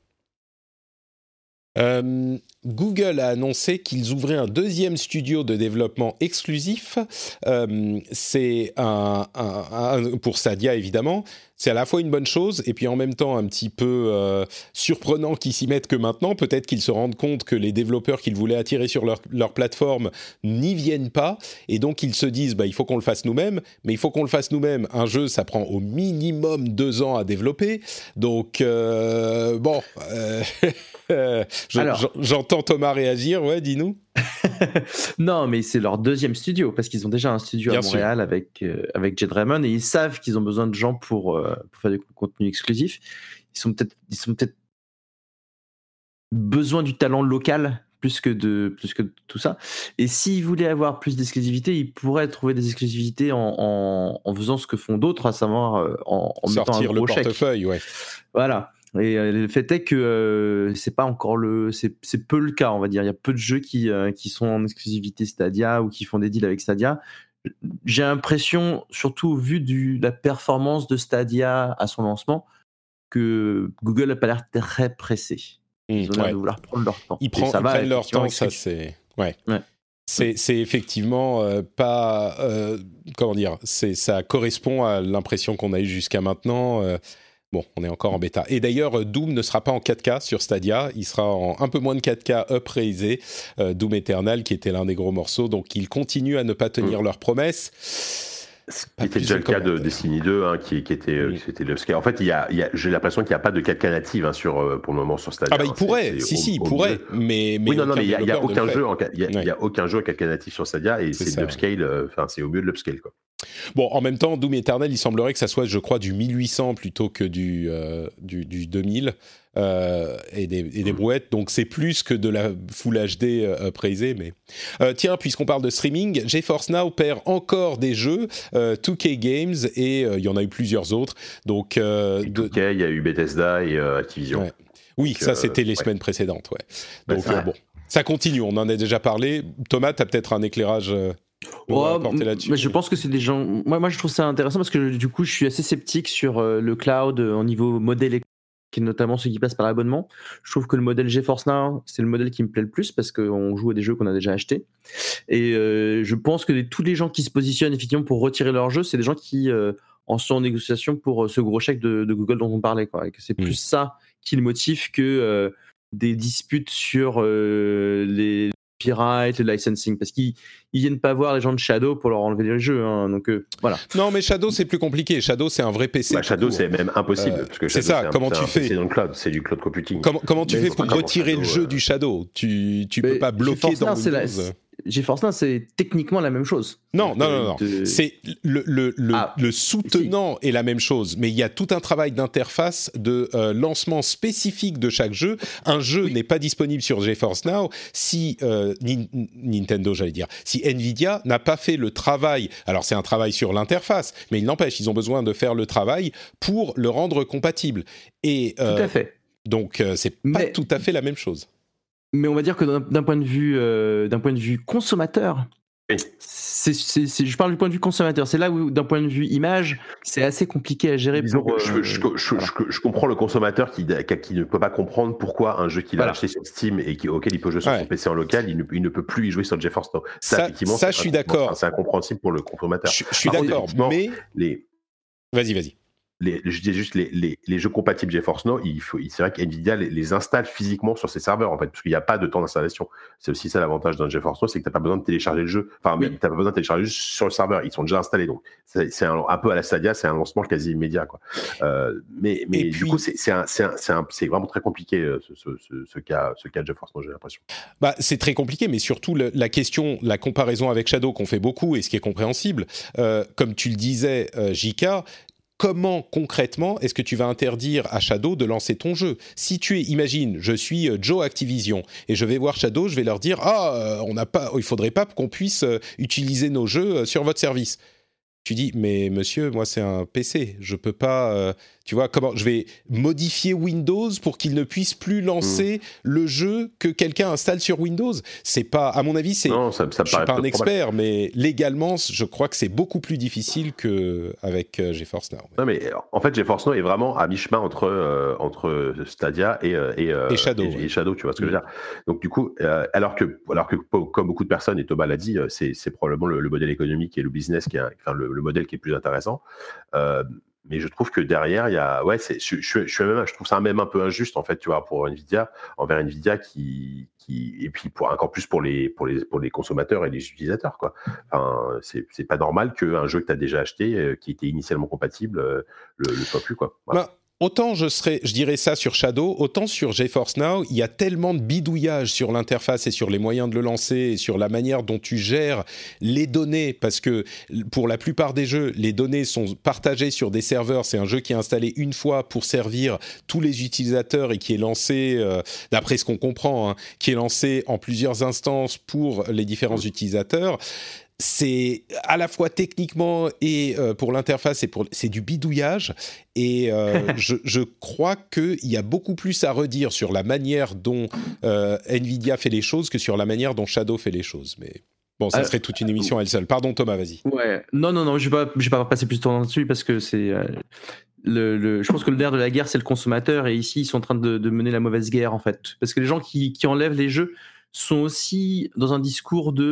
Euh, Google a annoncé qu'ils ouvraient un deuxième studio de développement exclusif. Euh, c'est un, un, un, pour Stadia, évidemment. C'est à la fois une bonne chose et puis en même temps un petit peu euh, surprenant qu'ils s'y mettent que maintenant. Peut-être qu'ils se rendent compte que les développeurs qu'ils voulaient attirer sur leur, leur plateforme n'y viennent pas. Et donc ils se disent, bah, il faut qu'on le fasse nous-mêmes. Mais il faut qu'on le fasse nous-mêmes. Un jeu, ça prend au minimum deux ans à développer. Donc, euh, bon... Euh Euh, je, Alors, j'entends Thomas réagir, ouais, dis-nous. non, mais c'est leur deuxième studio parce qu'ils ont déjà un studio Bien à Montréal avec euh, avec Jed Raymond et ils savent qu'ils ont besoin de gens pour euh, pour faire du contenu exclusif. Ils sont peut-être ils sont peut-être besoin du talent local plus que de plus que de tout ça. Et s'ils voulaient avoir plus d'exclusivité, ils pourraient trouver des exclusivités en en, en faisant ce que font d'autres, à savoir euh, en, en mettant un sortir gros le chèque. portefeuille, ouais. Voilà. Et euh, le fait est que euh, c'est pas encore le, c'est, c'est peu le cas, on va dire. Il y a peu de jeux qui euh, qui sont en exclusivité Stadia ou qui font des deals avec Stadia. J'ai l'impression, surtout vu du la performance de Stadia à son lancement, que Google n'a pas l'air très pressé. Ils ont l'air ouais. de vouloir prendre leur temps. Ils, prend, ça ils va, prennent leur temps, ça exclu- c'est, ouais. ouais. C'est, c'est effectivement euh, pas, euh, comment dire, c'est, ça correspond à l'impression qu'on a eue jusqu'à maintenant. Euh, Bon, on est encore en bêta. Et d'ailleurs, Doom ne sera pas en quatre K sur Stadia. Il sera en un peu moins de quatre K upraisé. Euh, Doom Eternal, qui était l'un des gros morceaux. Donc, ils continuent à ne pas tenir mmh. leurs promesses. C'était déjà le cas de Destiny deux, hein, qui, qui était, mmh. qui était le scale. En fait, il y a, il y a, j'ai l'impression qu'il n'y a pas de quatre K native hein, sur, pour le moment sur Stadia. Ah bah il pourrait, c'est, c'est si au, si, il au pourrait, mais, mais oui non non mais il y a, il y a aucun jeu, en, il y a, ouais. il y a aucun jeu à quatre K native sur Stadia et c'est, c'est de l'upscale. Enfin, c'est au mieux de l'upscale quoi. Bon, en même temps, Doom Eternal, il semblerait que ça soit, je crois, du mille huit cents plutôt que du, euh, du, du deux mille euh, et, des, et des mmh. brouettes. Donc, c'est plus que de la Full H D euh, praisée. Mais euh, tiens, puisqu'on parle de streaming, GeForce Now perd encore des jeux, euh, deux K Games, et il euh, y en a eu plusieurs autres. Donc, euh, deux K, il y a eu Bethesda et euh, Activision. Ouais. Oui, donc, ça, euh, c'était les ouais. semaines précédentes. Ouais. Donc, bah, euh, bon, ça continue. On en a déjà parlé. Thomas, tu as peut-être un éclairage... Euh, Oh, mais je pense que c'est des gens. Moi, moi, je trouve ça intéressant parce que du coup, je suis assez sceptique sur euh, le cloud euh, au niveau modèle, qui est notamment ceux qui passent par l'abonnement. Je trouve que le modèle GeForce Now, c'est le modèle qui me plaît le plus parce qu'on joue à des jeux qu'on a déjà achetés. Et euh, je pense que les, tous les gens qui se positionnent effectivement pour retirer leur jeu, c'est des gens qui euh, en sont en négociation pour euh, ce gros chèque de, de Google dont on parlait, quoi. Et que c'est plus mmh. ça qui le motive que euh, des disputes sur euh, les copyright, le licensing, parce qu'ils ils viennent pas voir les gens de Shadow pour leur enlever les jeux, hein, donc euh, voilà. Non, mais Shadow c'est plus compliqué. Shadow c'est un vrai P C. Bah, Shadow c'est même impossible. Euh, parce que c'est Shadow, ça. c'est un, Comment c'est tu un, fais? C'est dans le cloud, c'est du cloud computing. Comment, comment tu Mais fais pour retirer Shadow, le jeu euh... du Shadow? Tu tu mais peux pas bloquer dans Now, Windows. La... GeForce Now, c'est techniquement la même chose. Non, non, non, non. De... C'est le, le, le, ah, le soutenant si. est la même chose, mais il y a tout un travail d'interface, de euh, lancement spécifique de chaque jeu. Un jeu oui. n'est pas disponible sur GeForce Now si euh, ni, Nintendo, j'allais dire, si Nvidia n'a pas fait le travail. Alors c'est un travail sur l'interface, mais il n'empêche, ils ont besoin de faire le travail pour le rendre compatible. Et euh, tout à fait. Donc euh, c'est mais... pas tout à fait la même chose. Mais on va dire que d'un, d'un point de vue, euh, d'un point de vue consommateur, oui. c'est, c'est, c'est, je parle du point de vue consommateur. C'est là où, d'un point de vue image, c'est assez compliqué à gérer. Disons pour, que euh, je, je, je, voilà. je, je comprends le consommateur qui, qui ne peut pas comprendre pourquoi un jeu qu'il voilà. a acheté sur Steam et qui, auquel il peut jouer sur ouais. son P C en local, il ne, il ne peut plus y jouer sur GeForce Now. Ça, ça, effectivement, ça je suis d'accord. C'est incompréhensible pour le consommateur. Je, je suis Par d'accord, mais les... vas-y, vas-y. Les, je dis juste les, les, les jeux compatibles GeForce Now, il faut, c'est vrai qu'NVIDIA les, les installe physiquement sur ses serveurs en fait, parce qu'il n'y a pas de temps d'installation. C'est aussi ça l'avantage d'un GeForce Now, c'est que tu n'as pas besoin de télécharger le jeu. Enfin, oui. mais tu n'as pas besoin de télécharger juste sur le serveur, ils sont déjà installés. Donc, c'est, c'est un, un peu à la Stadia, c'est un lancement quasi immédiat, quoi. Euh, mais mais du puis, coup, c'est, c'est, un, c'est, un, c'est, un, c'est vraiment très compliqué ce, ce, ce, ce, cas, ce cas de GeForce Now, j'ai l'impression. Bah, c'est très compliqué, mais surtout le, la question, la comparaison avec Shadow qu'on fait beaucoup et ce qui est compréhensible, euh, comme tu le disais, euh, J K. Comment concrètement est-ce que tu vas interdire à Shadow de lancer ton jeu? Si tu es, imagine, je suis Joe Activision et je vais voir Shadow, je vais leur dire ah, on n'a pas, il faudrait pas qu'on puisse utiliser nos jeux sur votre service. Tu dis mais monsieur, moi c'est un P C, je peux pas. Euh, tu vois comment je vais modifier Windows pour qu'il ne puisse plus lancer mmh. le jeu que quelqu'un installe sur Windows? C'est pas, à mon avis, c'est. Non, ça, ça je suis pas un expert, probable. Mais légalement, je crois que c'est beaucoup plus difficile que avec euh, GeForce Now. Non, mais en fait, GeForce Now est vraiment à mi-chemin entre euh, entre Stadia et et, euh, et Shadow. Et, ouais. et Shadow, tu vois ce que mmh. je veux dire. Donc du coup, euh, alors que alors que comme beaucoup de personnes et Thomas l'a dit, c'est c'est probablement le, le modèle économique et le business qui est, enfin le, le modèle qui est plus intéressant. Euh, mais je trouve que derrière, il y a, ouais, c'est, je, je, je suis même, je trouve ça même un peu injuste en fait, tu vois, pour Nvidia, envers Nvidia qui, qui, et puis pour encore plus pour les, pour les, pour les consommateurs et les utilisateurs, quoi. Enfin, c'est, c'est pas normal qu'un jeu que tu as déjà acheté, qui était initialement compatible, le, le soit plus, quoi. Voilà. Bah. Autant je, serais, je dirais ça sur Shadow, autant sur GeForce Now, il y a tellement de bidouillage sur l'interface et sur les moyens de le lancer et sur la manière dont tu gères les données, parce que pour la plupart des jeux, les données sont partagées sur des serveurs. C'est un jeu qui est installé une fois pour servir tous les utilisateurs et qui est lancé, euh, d'après ce qu'on comprend, hein, qui est lancé en plusieurs instances pour les différents utilisateurs. C'est à la fois techniquement et euh, pour l'interface, et pour, c'est du bidouillage. Et euh, je, je crois qu'il y a beaucoup plus à redire sur la manière dont euh, Nvidia fait les choses que sur la manière dont Shadow fait les choses. Mais bon, ça euh, serait toute une émission à elle seule. Pardon Thomas, vas-y. Ouais, non, non, non, je ne vais, vais pas passer plus de temps là-dessus parce que c'est... Euh, le, le, je pense que le nerf de la guerre, c'est le consommateur. Et ici, ils sont en train de, de mener la mauvaise guerre, en fait. Parce que les gens qui, qui enlèvent les jeux sont aussi dans un discours de...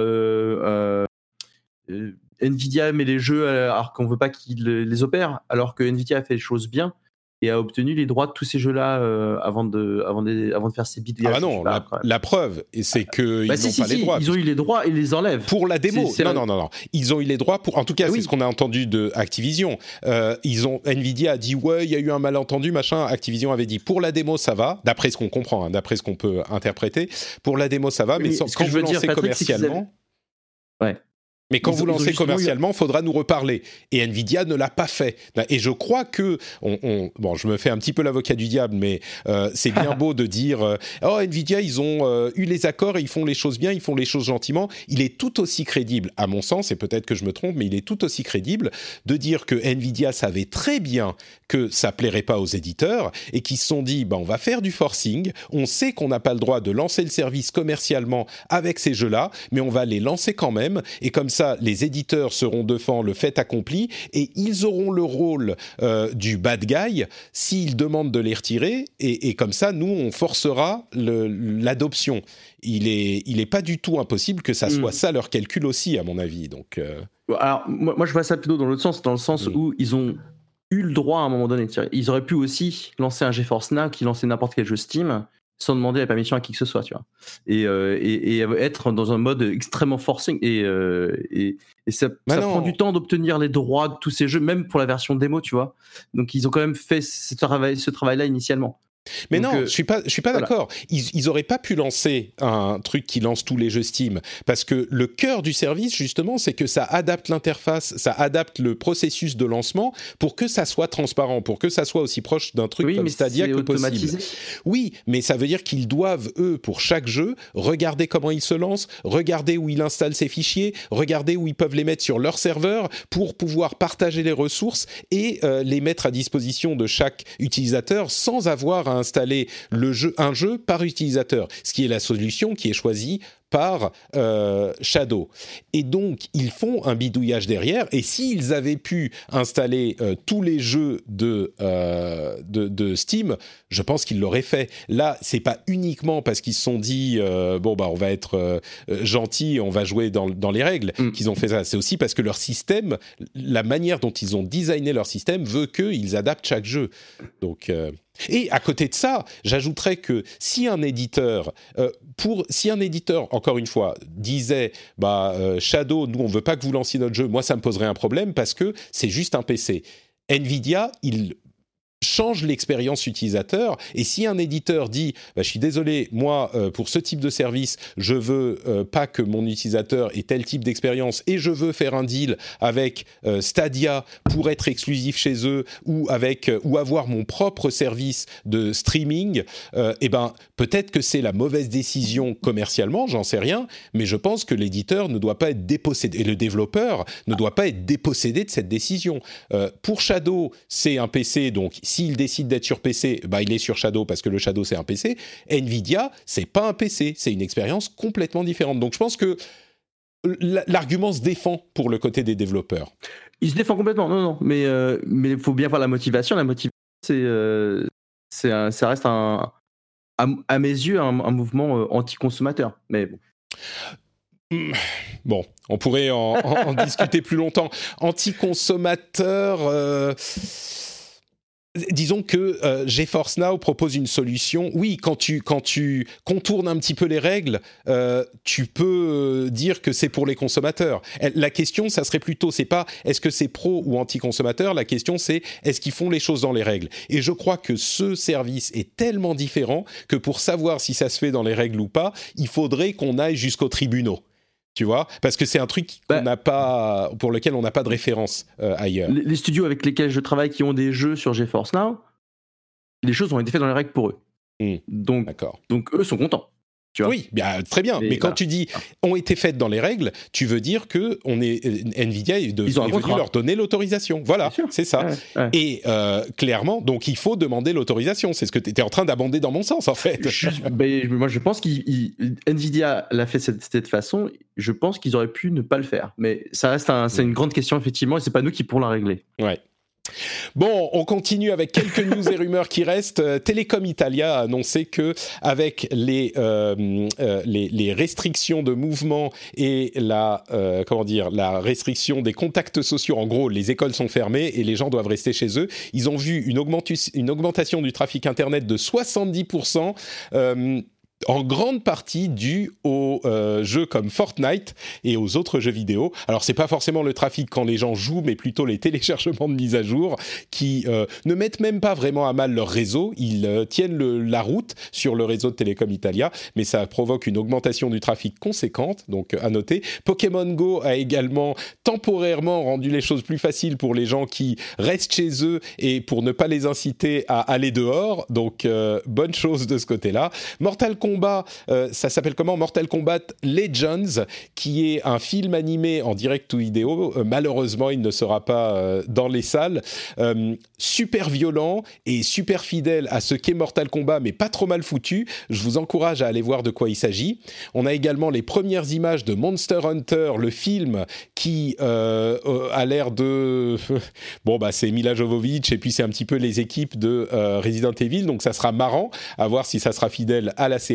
Euh, euh, Nvidia met les jeux alors qu'on veut pas qu'ils les opèrent, alors que Nvidia a fait les choses bien et a obtenu les droits de tous ces jeux-là euh, avant de avant de avant de faire ses biduillages. Ah bah non, la, la preuve, c'est que bah ils si, n'ont si, pas si, les droits. Ils ont eu les droits et ils les enlèvent pour la démo. C'est, c'est non, un... non, non, non. Ils ont eu les droits pour. En tout cas, ah, c'est oui. ce qu'on a entendu de Activision. Euh, ils ont Nvidia a dit ouais, il y a eu un malentendu, machin. Activision avait dit pour la démo ça va, d'après ce qu'on comprend, hein, d'après ce qu'on peut interpréter. Pour la démo ça va, mais, mais sans, quand vous lancez commercialement. Avaient... Ouais. Mais quand ils vous ont, lancez commercialement, il faudra nous reparler. Et Nvidia ne l'a pas fait. Et je crois que, on, on, bon, je me fais un petit peu l'avocat du diable, mais euh, c'est bien beau de dire, euh, oh Nvidia, ils ont euh, eu les accords, et ils font les choses bien, ils font les choses gentiment. Il est tout aussi crédible, à mon sens, et peut-être que je me trompe, mais il est tout aussi crédible de dire que Nvidia savait très bien que ça plairait pas aux éditeurs et qu'ils se sont dit, bah, on va faire du forcing. On sait qu'on n'a pas le droit de lancer le service commercialement avec ces jeux-là, mais on va les lancer quand même. Et comme ça, les éditeurs seront devant le fait accompli et ils auront le rôle euh, du bad guy s'ils demandent de les retirer et, et comme ça, nous, on forcera le, l'adoption. Il est, il est pas du tout impossible que ça soit mmh. ça leur calcul aussi, à mon avis. Donc, euh... alors moi, moi, je vois ça plutôt dans l'autre sens, dans le sens mmh. où ils ont eu le droit à un moment donné. Ils auraient pu aussi lancer un GeForce Now qui lançait n'importe quel jeu Steam sans demander la permission à qui que ce soit, tu vois. Et, euh, et, et être dans un mode extrêmement forcing. Et, euh, et, et ça, bah ça non. prend du temps d'obtenir les droits de tous ces jeux, même pour la version démo, tu vois. Donc ils ont quand même fait ce, travail, ce travail-là initialement. Mais Donc, non, euh, je suis pas, je suis pas voilà. d'accord. Ils, ils auraient pas pu lancer un truc qui lance tous les jeux Steam, parce que le cœur du service, justement, c'est que ça adapte l'interface, ça adapte le processus de lancement pour que ça soit transparent, pour que ça soit aussi proche d'un truc oui, comme Stadia que automatisé. possible. Oui, mais ça veut dire qu'ils doivent, eux, pour chaque jeu, regarder comment il se lance, regarder où il installe ses fichiers, regarder où ils peuvent les mettre sur leur serveur pour pouvoir partager les ressources et euh, les mettre à disposition de chaque utilisateur sans avoir à installer le jeu, un jeu par utilisateur, ce qui est la solution qui est choisie par euh, Shadow. Et donc, ils font un bidouillage derrière, et s'ils avaient pu installer euh, tous les jeux de, euh, de, de Steam, je pense qu'ils l'auraient fait. Là, c'est pas uniquement parce qu'ils se sont dit euh, bon, bah, on va être euh, gentils, on va jouer dans, dans les règles mm. qu'ils ont fait ça. C'est aussi parce que leur système, la manière dont ils ont designé leur système veut qu'ils adaptent chaque jeu. Donc... Euh, Et à côté de ça, j'ajouterais que si un éditeur, euh, pour si un éditeur, encore une fois, disait bah euh, Shadow, nous on veut pas que vous lanciez notre jeu, moi ça me poserait un problème parce que c'est juste un P C. Nvidia, il change l'expérience utilisateur, et si un éditeur dit bah, je suis désolé, moi euh, pour ce type de service je veux euh, pas que mon utilisateur ait tel type d'expérience et je veux faire un deal avec euh, Stadia pour être exclusif chez eux ou avec euh, ou avoir mon propre service de streaming, euh, et ben peut-être que c'est la mauvaise décision commercialement, j'en sais rien, mais je pense que l'éditeur ne doit pas être dépossédé et le développeur ne doit pas être dépossédé de cette décision. Euh, pour Shadow, c'est un P C, donc s'il décide d'être sur P C, bah, il est sur Shadow parce que le Shadow, c'est un P C. Nvidia, c'est pas un P C, c'est une expérience complètement différente. Donc, je pense que l'argument se défend pour le côté des développeurs. Il se défend complètement, non, non. Mais euh, mais il faut bien voir la motivation. La motivation, c'est, euh, c'est un, ça reste, un, à, à mes yeux, un, un mouvement euh, anti-consommateur. Mais bon. Bon, on pourrait en, en, en discuter plus longtemps. Anti-consommateur... Euh... Disons que euh, GeForce Now propose une solution. Oui, quand tu, quand tu contournes un petit peu les règles, euh, tu peux dire que c'est pour les consommateurs. La question, ça serait plutôt, c'est pas est-ce que c'est pro ou anti-consommateur, la question c'est est-ce qu'ils font les choses dans les règles. Et je crois que ce service est tellement différent que pour savoir si ça se fait dans les règles ou pas, il faudrait qu'on aille jusqu'aux tribunaux. Tu vois, parce que c'est un truc qu'on bah, n'a pas, pour lequel on n'a pas de référence euh, ailleurs. Les, les studios avec lesquels je travaille qui ont des jeux sur GeForce Now, les choses ont été faites dans les règles pour eux. Mmh. Donc, D'accord. donc eux sont contents. Tu vois. Oui, bien, très bien. Et mais quand voilà. tu dis ont été faites dans les règles, tu veux dire que on est Nvidia est, de, est venu leur donner l'autorisation. Voilà, c'est ça. Ouais, ouais. Et euh, clairement, donc il faut demander l'autorisation. C'est ce que tu étais en train d'abonder dans mon sens, en fait. Je, ben, moi, je pense qu'Nvidia l'a fait de cette, cette façon. Je pense qu'ils auraient pu ne pas le faire. Mais ça reste, un, c'est une grande question effectivement, et c'est pas nous qui pourrons la régler. Ouais. Bon, on continue avec quelques news et rumeurs qui restent. Euh, Telecom Italia a annoncé que avec les euh, euh, les, les restrictions de mouvement et la euh, comment dire la restriction des contacts sociaux, en gros, les écoles sont fermées et les gens doivent rester chez eux. Ils ont vu une, augmentu- une augmentation du trafic internet de soixante-dix pour cent. Euh, en grande partie dû aux euh, jeux comme Fortnite et aux autres jeux vidéo. Alors, c'est pas forcément le trafic quand les gens jouent, mais plutôt les téléchargements de mise à jour qui euh, ne mettent même pas vraiment à mal leur réseau. Ils euh, tiennent le, la route sur le réseau de Telecom Italia, mais ça provoque une augmentation du trafic conséquente, donc à noter. Pokémon Go a également temporairement rendu les choses plus faciles pour les gens qui restent chez eux et pour ne pas les inciter à aller dehors. Donc, euh, bonne chose de ce côté-là. Mortal Kombat Kombat, euh, ça s'appelle comment ? Mortal Kombat Legends, qui est un film animé en direct ou vidéo. Euh, malheureusement, il ne sera pas euh, dans les salles. Euh, super violent et super fidèle à ce qu'est Mortal Kombat, mais pas trop mal foutu. Je vous encourage à aller voir de quoi il s'agit. On a également les premières images de Monster Hunter, le film qui euh, a l'air de... bon, bah, c'est Mila Jovovich et puis c'est un petit peu les équipes de euh, Resident Evil, donc ça sera marrant à voir si ça sera fidèle à la série.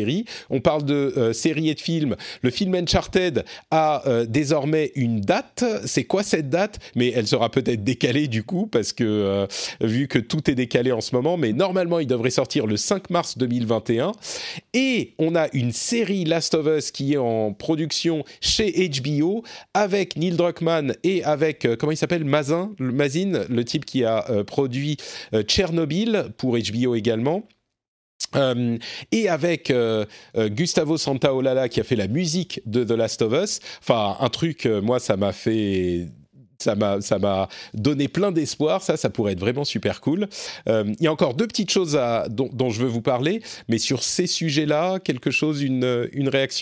séries. On parle de euh, séries et de films. Le film Uncharted a euh, désormais une date. C'est quoi cette date ? Mais elle sera peut-être décalée du coup, parce que euh, vu que tout est décalé en ce moment, mais normalement il devrait sortir le cinq mars deux mille vingt et un. Et on a une série Last of Us qui est en production chez H B O avec Neil Druckmann et avec, euh, comment il s'appelle, Mazin, Mazin, le type qui a euh, produit euh, Tchernobyl pour H B O également. Euh, et avec euh, euh, Gustavo Santaolalla qui a fait la musique de The Last of Us. Enfin, un truc, euh, moi, ça m'a fait... Ça m'a, ça m'a donné plein d'espoir, ça, ça pourrait être vraiment super cool. Euh, il y a encore deux petites choses à, dont, dont je veux vous parler, mais sur ces sujets-là, quelque chose, une, une réaction ?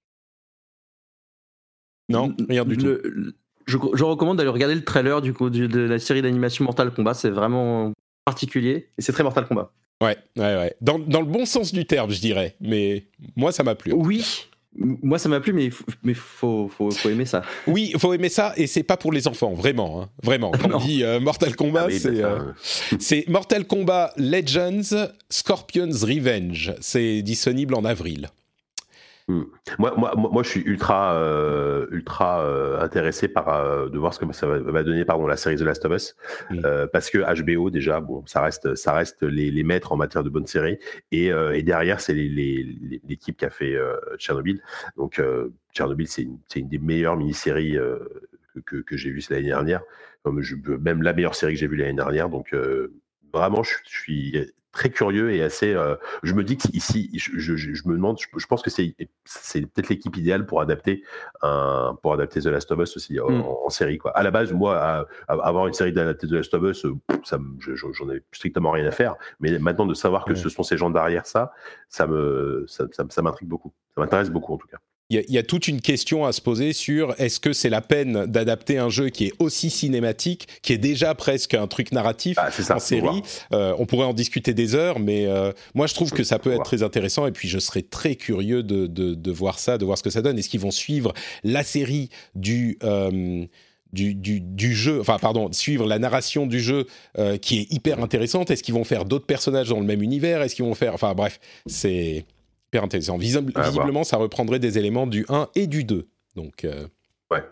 Non, rien du le, tout. Le, je, je recommande d'aller regarder le trailer du coup, du, de la série d'animation Mortal Kombat, c'est vraiment particulier, et c'est très Mortal Kombat. Ouais, ouais, ouais. Dans, dans le bon sens du terme, je dirais, mais moi, ça m'a plu. Oui. Moi, ça m'a plu, mais il faut, mais faut, faut, faut aimer ça. Oui, il faut aimer ça, et c'est pas pour les enfants, vraiment. Hein, vraiment. Quand on dit euh, Mortal Kombat, ah oui, c'est, euh, c'est Mortal Kombat Legends Scorpion's Revenge. C'est disponible en avril. Mmh. Moi, moi, moi, je suis ultra, euh, ultra euh, intéressé par euh, de voir ce que ça va, va donner, pardon, la série The Last of Us, mmh. euh, parce que H B O déjà, bon, ça reste, ça reste les, les maîtres en matière de bonnes séries, et, euh, et derrière, c'est les, les, les, l'équipe qui a fait euh, Tchernobyl. Donc, euh, Tchernobyl, c'est une, c'est une des meilleures mini-séries euh, que, que, que j'ai vues l'année dernière, comme je, même la meilleure série que j'ai vue l'année dernière. Donc, euh, vraiment, je, je suis très curieux et assez. Euh, je me dis qu'ici, je, je, je me demande, je, je pense que c'est, c'est peut-être l'équipe idéale pour adapter un, pour adapter The Last of Us aussi en, mm. en, en série, quoi. À la base, moi, à, à avoir une série d'adapter The Last of Us, ça, je, j'en ai strictement rien à faire. Mais maintenant, de savoir que mm. ce sont ces gens derrière ça, ça me, ça, ça, ça m'intrigue beaucoup. Ça m'intéresse beaucoup en tout cas. Il y, y a toute une question à se poser sur est-ce que c'est la peine d'adapter un jeu qui est aussi cinématique, qui est déjà presque un truc narratif ah, ça, en série. Euh, on pourrait en discuter des heures, mais euh, moi je trouve que ça peut être voir. très intéressant, et puis je serais très curieux de, de, de voir ça, de voir ce que ça donne. Est-ce qu'ils vont suivre la série du... Euh, Du, du, du jeu, enfin pardon, suivre la narration du jeu euh, qui est hyper intéressante. Est-ce qu'ils vont faire d'autres personnages dans le même univers ? Est-ce qu'ils vont faire... Enfin bref, c'est hyper intéressant. Visible, ah, visiblement, bah. ça reprendrait des éléments du un et du deux. Donc, euh... ouais.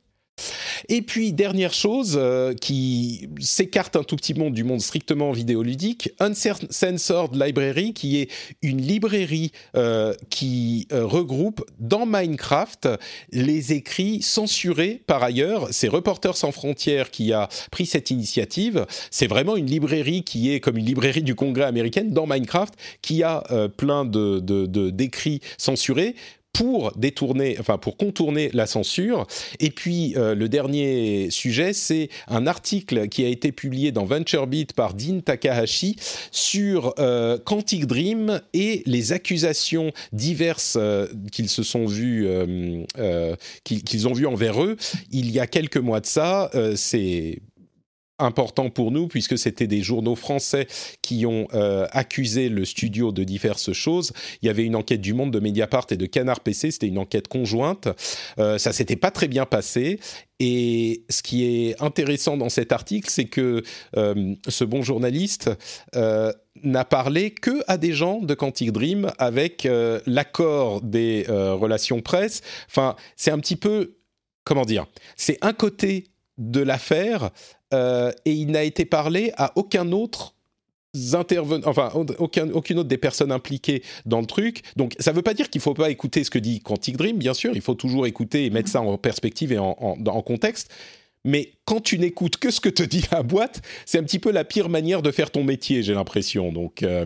Et puis, dernière chose euh, qui s'écarte un tout petit monde du monde strictement vidéoludique, Uncensored Library, qui est une librairie euh, qui euh, regroupe dans Minecraft les écrits censurés par ailleurs. C'est Reporters sans frontières qui a pris cette initiative. C'est vraiment une librairie qui est comme une librairie du Congrès américaine dans Minecraft, qui a euh, plein de, de, de, d'écrits censurés pour détourner, enfin pour contourner la censure. Et puis euh, le dernier sujet, c'est un article qui a été publié dans VentureBeat par Dean Takahashi sur euh, Quantic Dream et les accusations diverses euh, qu'ils se sont vues, euh, euh, qu'ils, qu'ils ont vues envers eux. Il y a quelques mois de ça, euh, c'est important pour nous puisque c'était des journaux français qui ont euh, accusé le studio de diverses choses. Il y avait une enquête du Monde, de Mediapart et de Canard P C, c'était une enquête conjointe. Euh, ça s'était pas très bien passé. Et ce qui est intéressant dans cet article, c'est que euh, ce bon journaliste euh, n'a parlé que à des gens de Quantic Dream avec euh, l'accord des euh, relations presse. Enfin, c'est un petit peu, comment dire, c'est un côté de l'affaire euh, et il n'a été parlé à aucun autre intervenant, enfin aucun, aucune autre des personnes impliquées dans le truc. Donc ça ne veut pas dire qu'il ne faut pas écouter ce que dit Quantic Dream, bien sûr, il faut toujours écouter et mettre ça en perspective et en, en, en contexte. Mais quand tu n'écoutes que ce que te dit la boîte, c'est un petit peu la pire manière de faire ton métier, j'ai l'impression. Donc euh,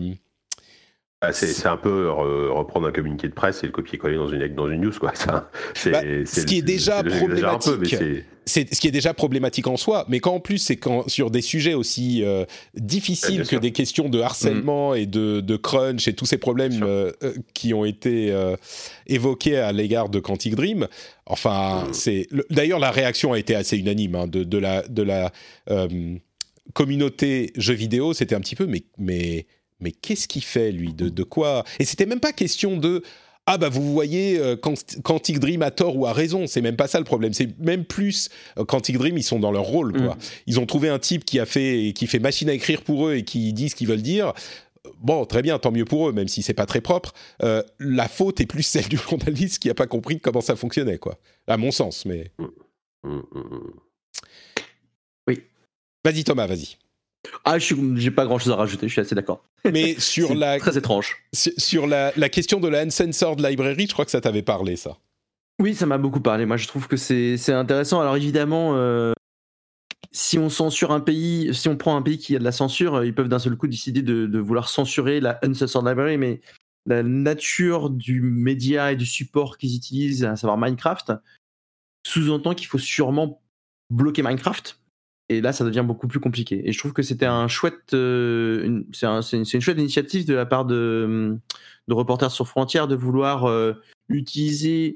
C'est, c'est un peu reprendre un communiqué de presse et le copier-coller dans une, dans une news, quoi. Ça, c'est, bah, c'est, ce qui est déjà c'est, problématique, un peu, c'est... c'est ce qui est déjà problématique en soi, mais quand en plus c'est quand, sur des sujets aussi euh, difficiles ouais, que sûr. des questions de harcèlement mmh. et de, de crunch et tous ces problèmes euh, qui ont été euh, évoqués à l'égard de Quantic Dream. Enfin, mmh. c'est le, d'ailleurs la réaction a été assez unanime hein, de, de la, de la euh, communauté jeux vidéo. C'était un petit peu, mais mais Mais qu'est-ce qu'il fait, lui ? De, de quoi ? Et c'était même pas question de « Ah, bah, vous voyez, euh, Quantic Dream a tort ou a raison ». C'est même pas ça le problème. C'est même plus euh, Quantic Dream, ils sont dans leur rôle, quoi. Mmh. Ils ont trouvé un type qui, a fait, qui fait machine à écrire pour eux et qui dit ce qu'ils veulent dire. bon, très bien, tant mieux pour eux, même si c'est pas très propre. Euh, la faute est plus celle du journaliste qui a pas compris comment ça fonctionnait, quoi. À mon sens, mais. Mmh, mmh, mmh. Oui. Vas-y Thomas, vas-y. Ah, je suis, j'ai pas grand-chose à rajouter, je suis assez d'accord. Mais sur c'est la très étrange. sur, sur la, la question de la uncensored library, je crois que ça t'avait parlé, ça. Oui, ça m'a beaucoup parlé. Moi, je trouve que c'est, c'est intéressant. Alors évidemment, euh, si on censure un pays, si on prend un pays qui a de la censure, ils peuvent d'un seul coup décider de, de vouloir censurer la uncensored library, mais la nature du média et du support qu'ils utilisent, à savoir Minecraft, sous-entend qu'il faut sûrement bloquer Minecraft. Et là, ça devient beaucoup plus compliqué. Et je trouve que c'était un chouette, euh, une, c'est, un, c'est, une, c'est une chouette initiative de la part de, de Reporters sans frontières de vouloir euh, utiliser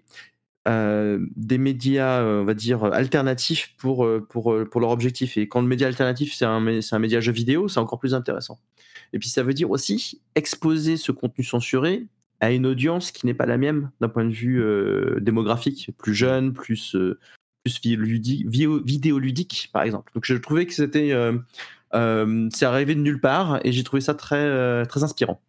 euh, des médias, euh, on va dire, alternatifs pour, pour, pour leur objectif. Et quand le média alternatif, c'est un, c'est un média jeu vidéo, c'est encore plus intéressant. Et puis ça veut dire aussi exposer ce contenu censuré à une audience qui n'est pas la même d'un point de vue euh, démographique, plus jeune, plus... Euh, plus vidéoludique, vidéoludique, par exemple. Donc je trouvais que c'était euh, euh, c'est arrivé de nulle part et j'ai trouvé ça très euh, très inspirant.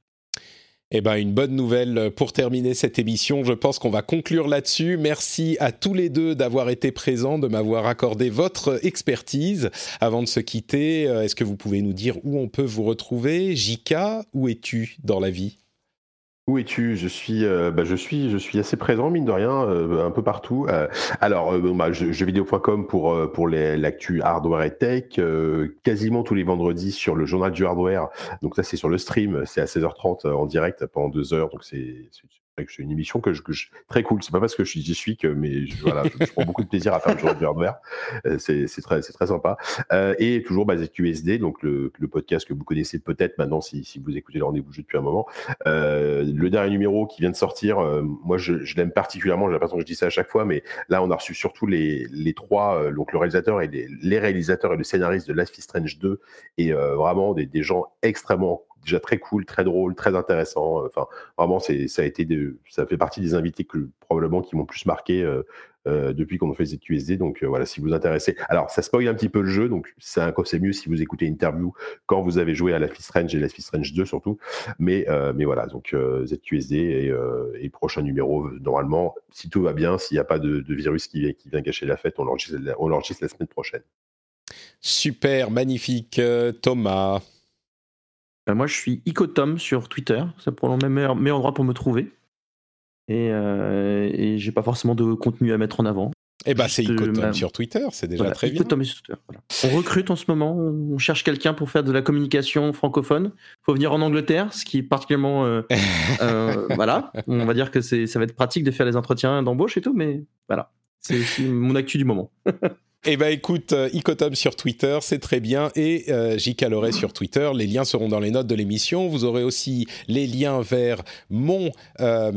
Eh ben, une bonne nouvelle pour terminer cette émission. Je pense qu'on va conclure là-dessus. Merci à tous les deux d'avoir été présents, de m'avoir accordé votre expertise. Avant de se quitter, est-ce que vous pouvez nous dire où on peut vous retrouver ? J K, où es-tu dans la vie ? Où es-tu ? Je suis, euh, bah, je suis, je suis assez présent mine de rien, euh, un peu partout. Euh, alors, euh, bah, jeux vidéo point com pour euh, pour les, l'actu hardware et tech, euh, quasiment tous les vendredis sur le journal du hardware. Donc ça, c'est sur le stream, c'est à seize heures trente en direct pendant deux heures. Donc c'est, c'est c'est une émission que je, que je très cool. C'est pas parce que je j'y suis que, mais je, voilà, je, je prends beaucoup de plaisir à faire le journal du hardware. Euh, c'est c'est très c'est très sympa. Euh, et toujours bah, Z Q S D, donc le, le podcast que vous connaissez peut-être maintenant si si vous écoutez le rendez-vous jeu depuis un moment. Euh, le dernier numéro qui vient de sortir, euh, moi je, je l'aime particulièrement, j'ai l'impression que je dis ça à chaque fois, mais là on a reçu surtout les, les trois, euh, donc le réalisateur et les, les réalisateurs et le scénariste de Life is Strange deux, et euh, vraiment des, des gens extrêmement, déjà très cool, très drôle, très intéressant. Enfin, vraiment, c'est, ça a été, de, ça fait partie des invités que probablement qui m'ont plus marqué euh, euh, depuis qu'on a fait Z Q S D. Donc euh, voilà, si vous vous intéressez. Alors, ça spoil un petit peu le jeu, donc c'est, un, c'est mieux si vous écoutez une interview quand vous avez joué à Life is Strange et Life is Strange deux surtout. Mais euh, mais voilà, donc euh, Z Q S D et, euh, et prochain numéro normalement, si tout va bien, s'il n'y a pas de, de virus qui, qui vient gâcher la fête, on l'enregistre, on l'enregistre la semaine prochaine. Super, magnifique, euh, Thomas. Euh, moi, je suis Icotom sur Twitter. C'est pour le meilleur, meilleur endroit pour me trouver. Et, euh, et j'ai pas forcément de contenu à mettre en avant. Eh ben, c'est Icotom euh, sur Twitter, c'est déjà voilà, très bien. Icotom sur Twitter, voilà. On recrute en ce moment, on cherche quelqu'un pour faire de la communication francophone. Il faut venir en Angleterre, ce qui est particulièrement... Euh, euh, voilà, on va dire que c'est, ça va être pratique de faire les entretiens d'embauche et tout, mais voilà, c'est aussi mon actu du moment. Eh ben écoute, euh, Icotom sur Twitter, c'est très bien, et euh, J K Loret sur Twitter. Les liens seront dans les notes de l'émission. Vous aurez aussi les liens vers mon euh,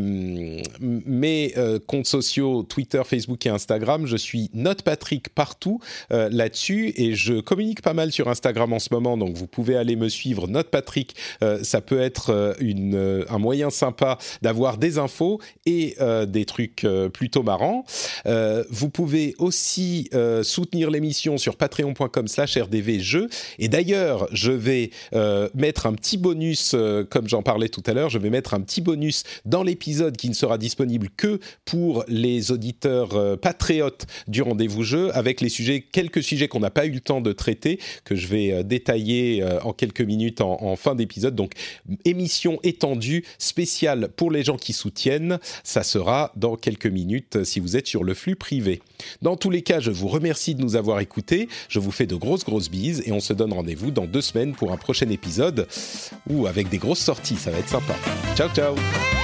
mes euh, comptes sociaux Twitter, Facebook et Instagram. Je suis NotePatrick partout euh, là-dessus, et je communique pas mal sur Instagram en ce moment. Donc vous pouvez aller me suivre, NotePatrick. Euh, ça peut être euh, une euh, un moyen sympa d'avoir des infos et euh, des trucs euh, plutôt marrants. Euh, vous pouvez aussi euh, soutenir l'émission sur patreon.com slash rdvjeux. Et d'ailleurs, je vais euh, mettre un petit bonus, euh, comme j'en parlais tout à l'heure, je vais mettre un petit bonus dans l'épisode qui ne sera disponible que pour les auditeurs euh, patriotes du Rendez-vous Jeu, avec les sujets, quelques sujets qu'on n'a pas eu le temps de traiter, que je vais euh, détailler euh, en quelques minutes en, en fin d'épisode. Donc, émission étendue, spéciale pour les gens qui soutiennent. Ça sera dans quelques minutes euh, si vous êtes sur le flux privé. Dans tous les cas, je vous remercie de nous avoir écoutés. Je vous fais de grosses, grosses bises et on se donne rendez-vous dans deux semaines pour un prochain épisode ou avec des grosses sorties. Ça va être sympa. Ciao, ciao!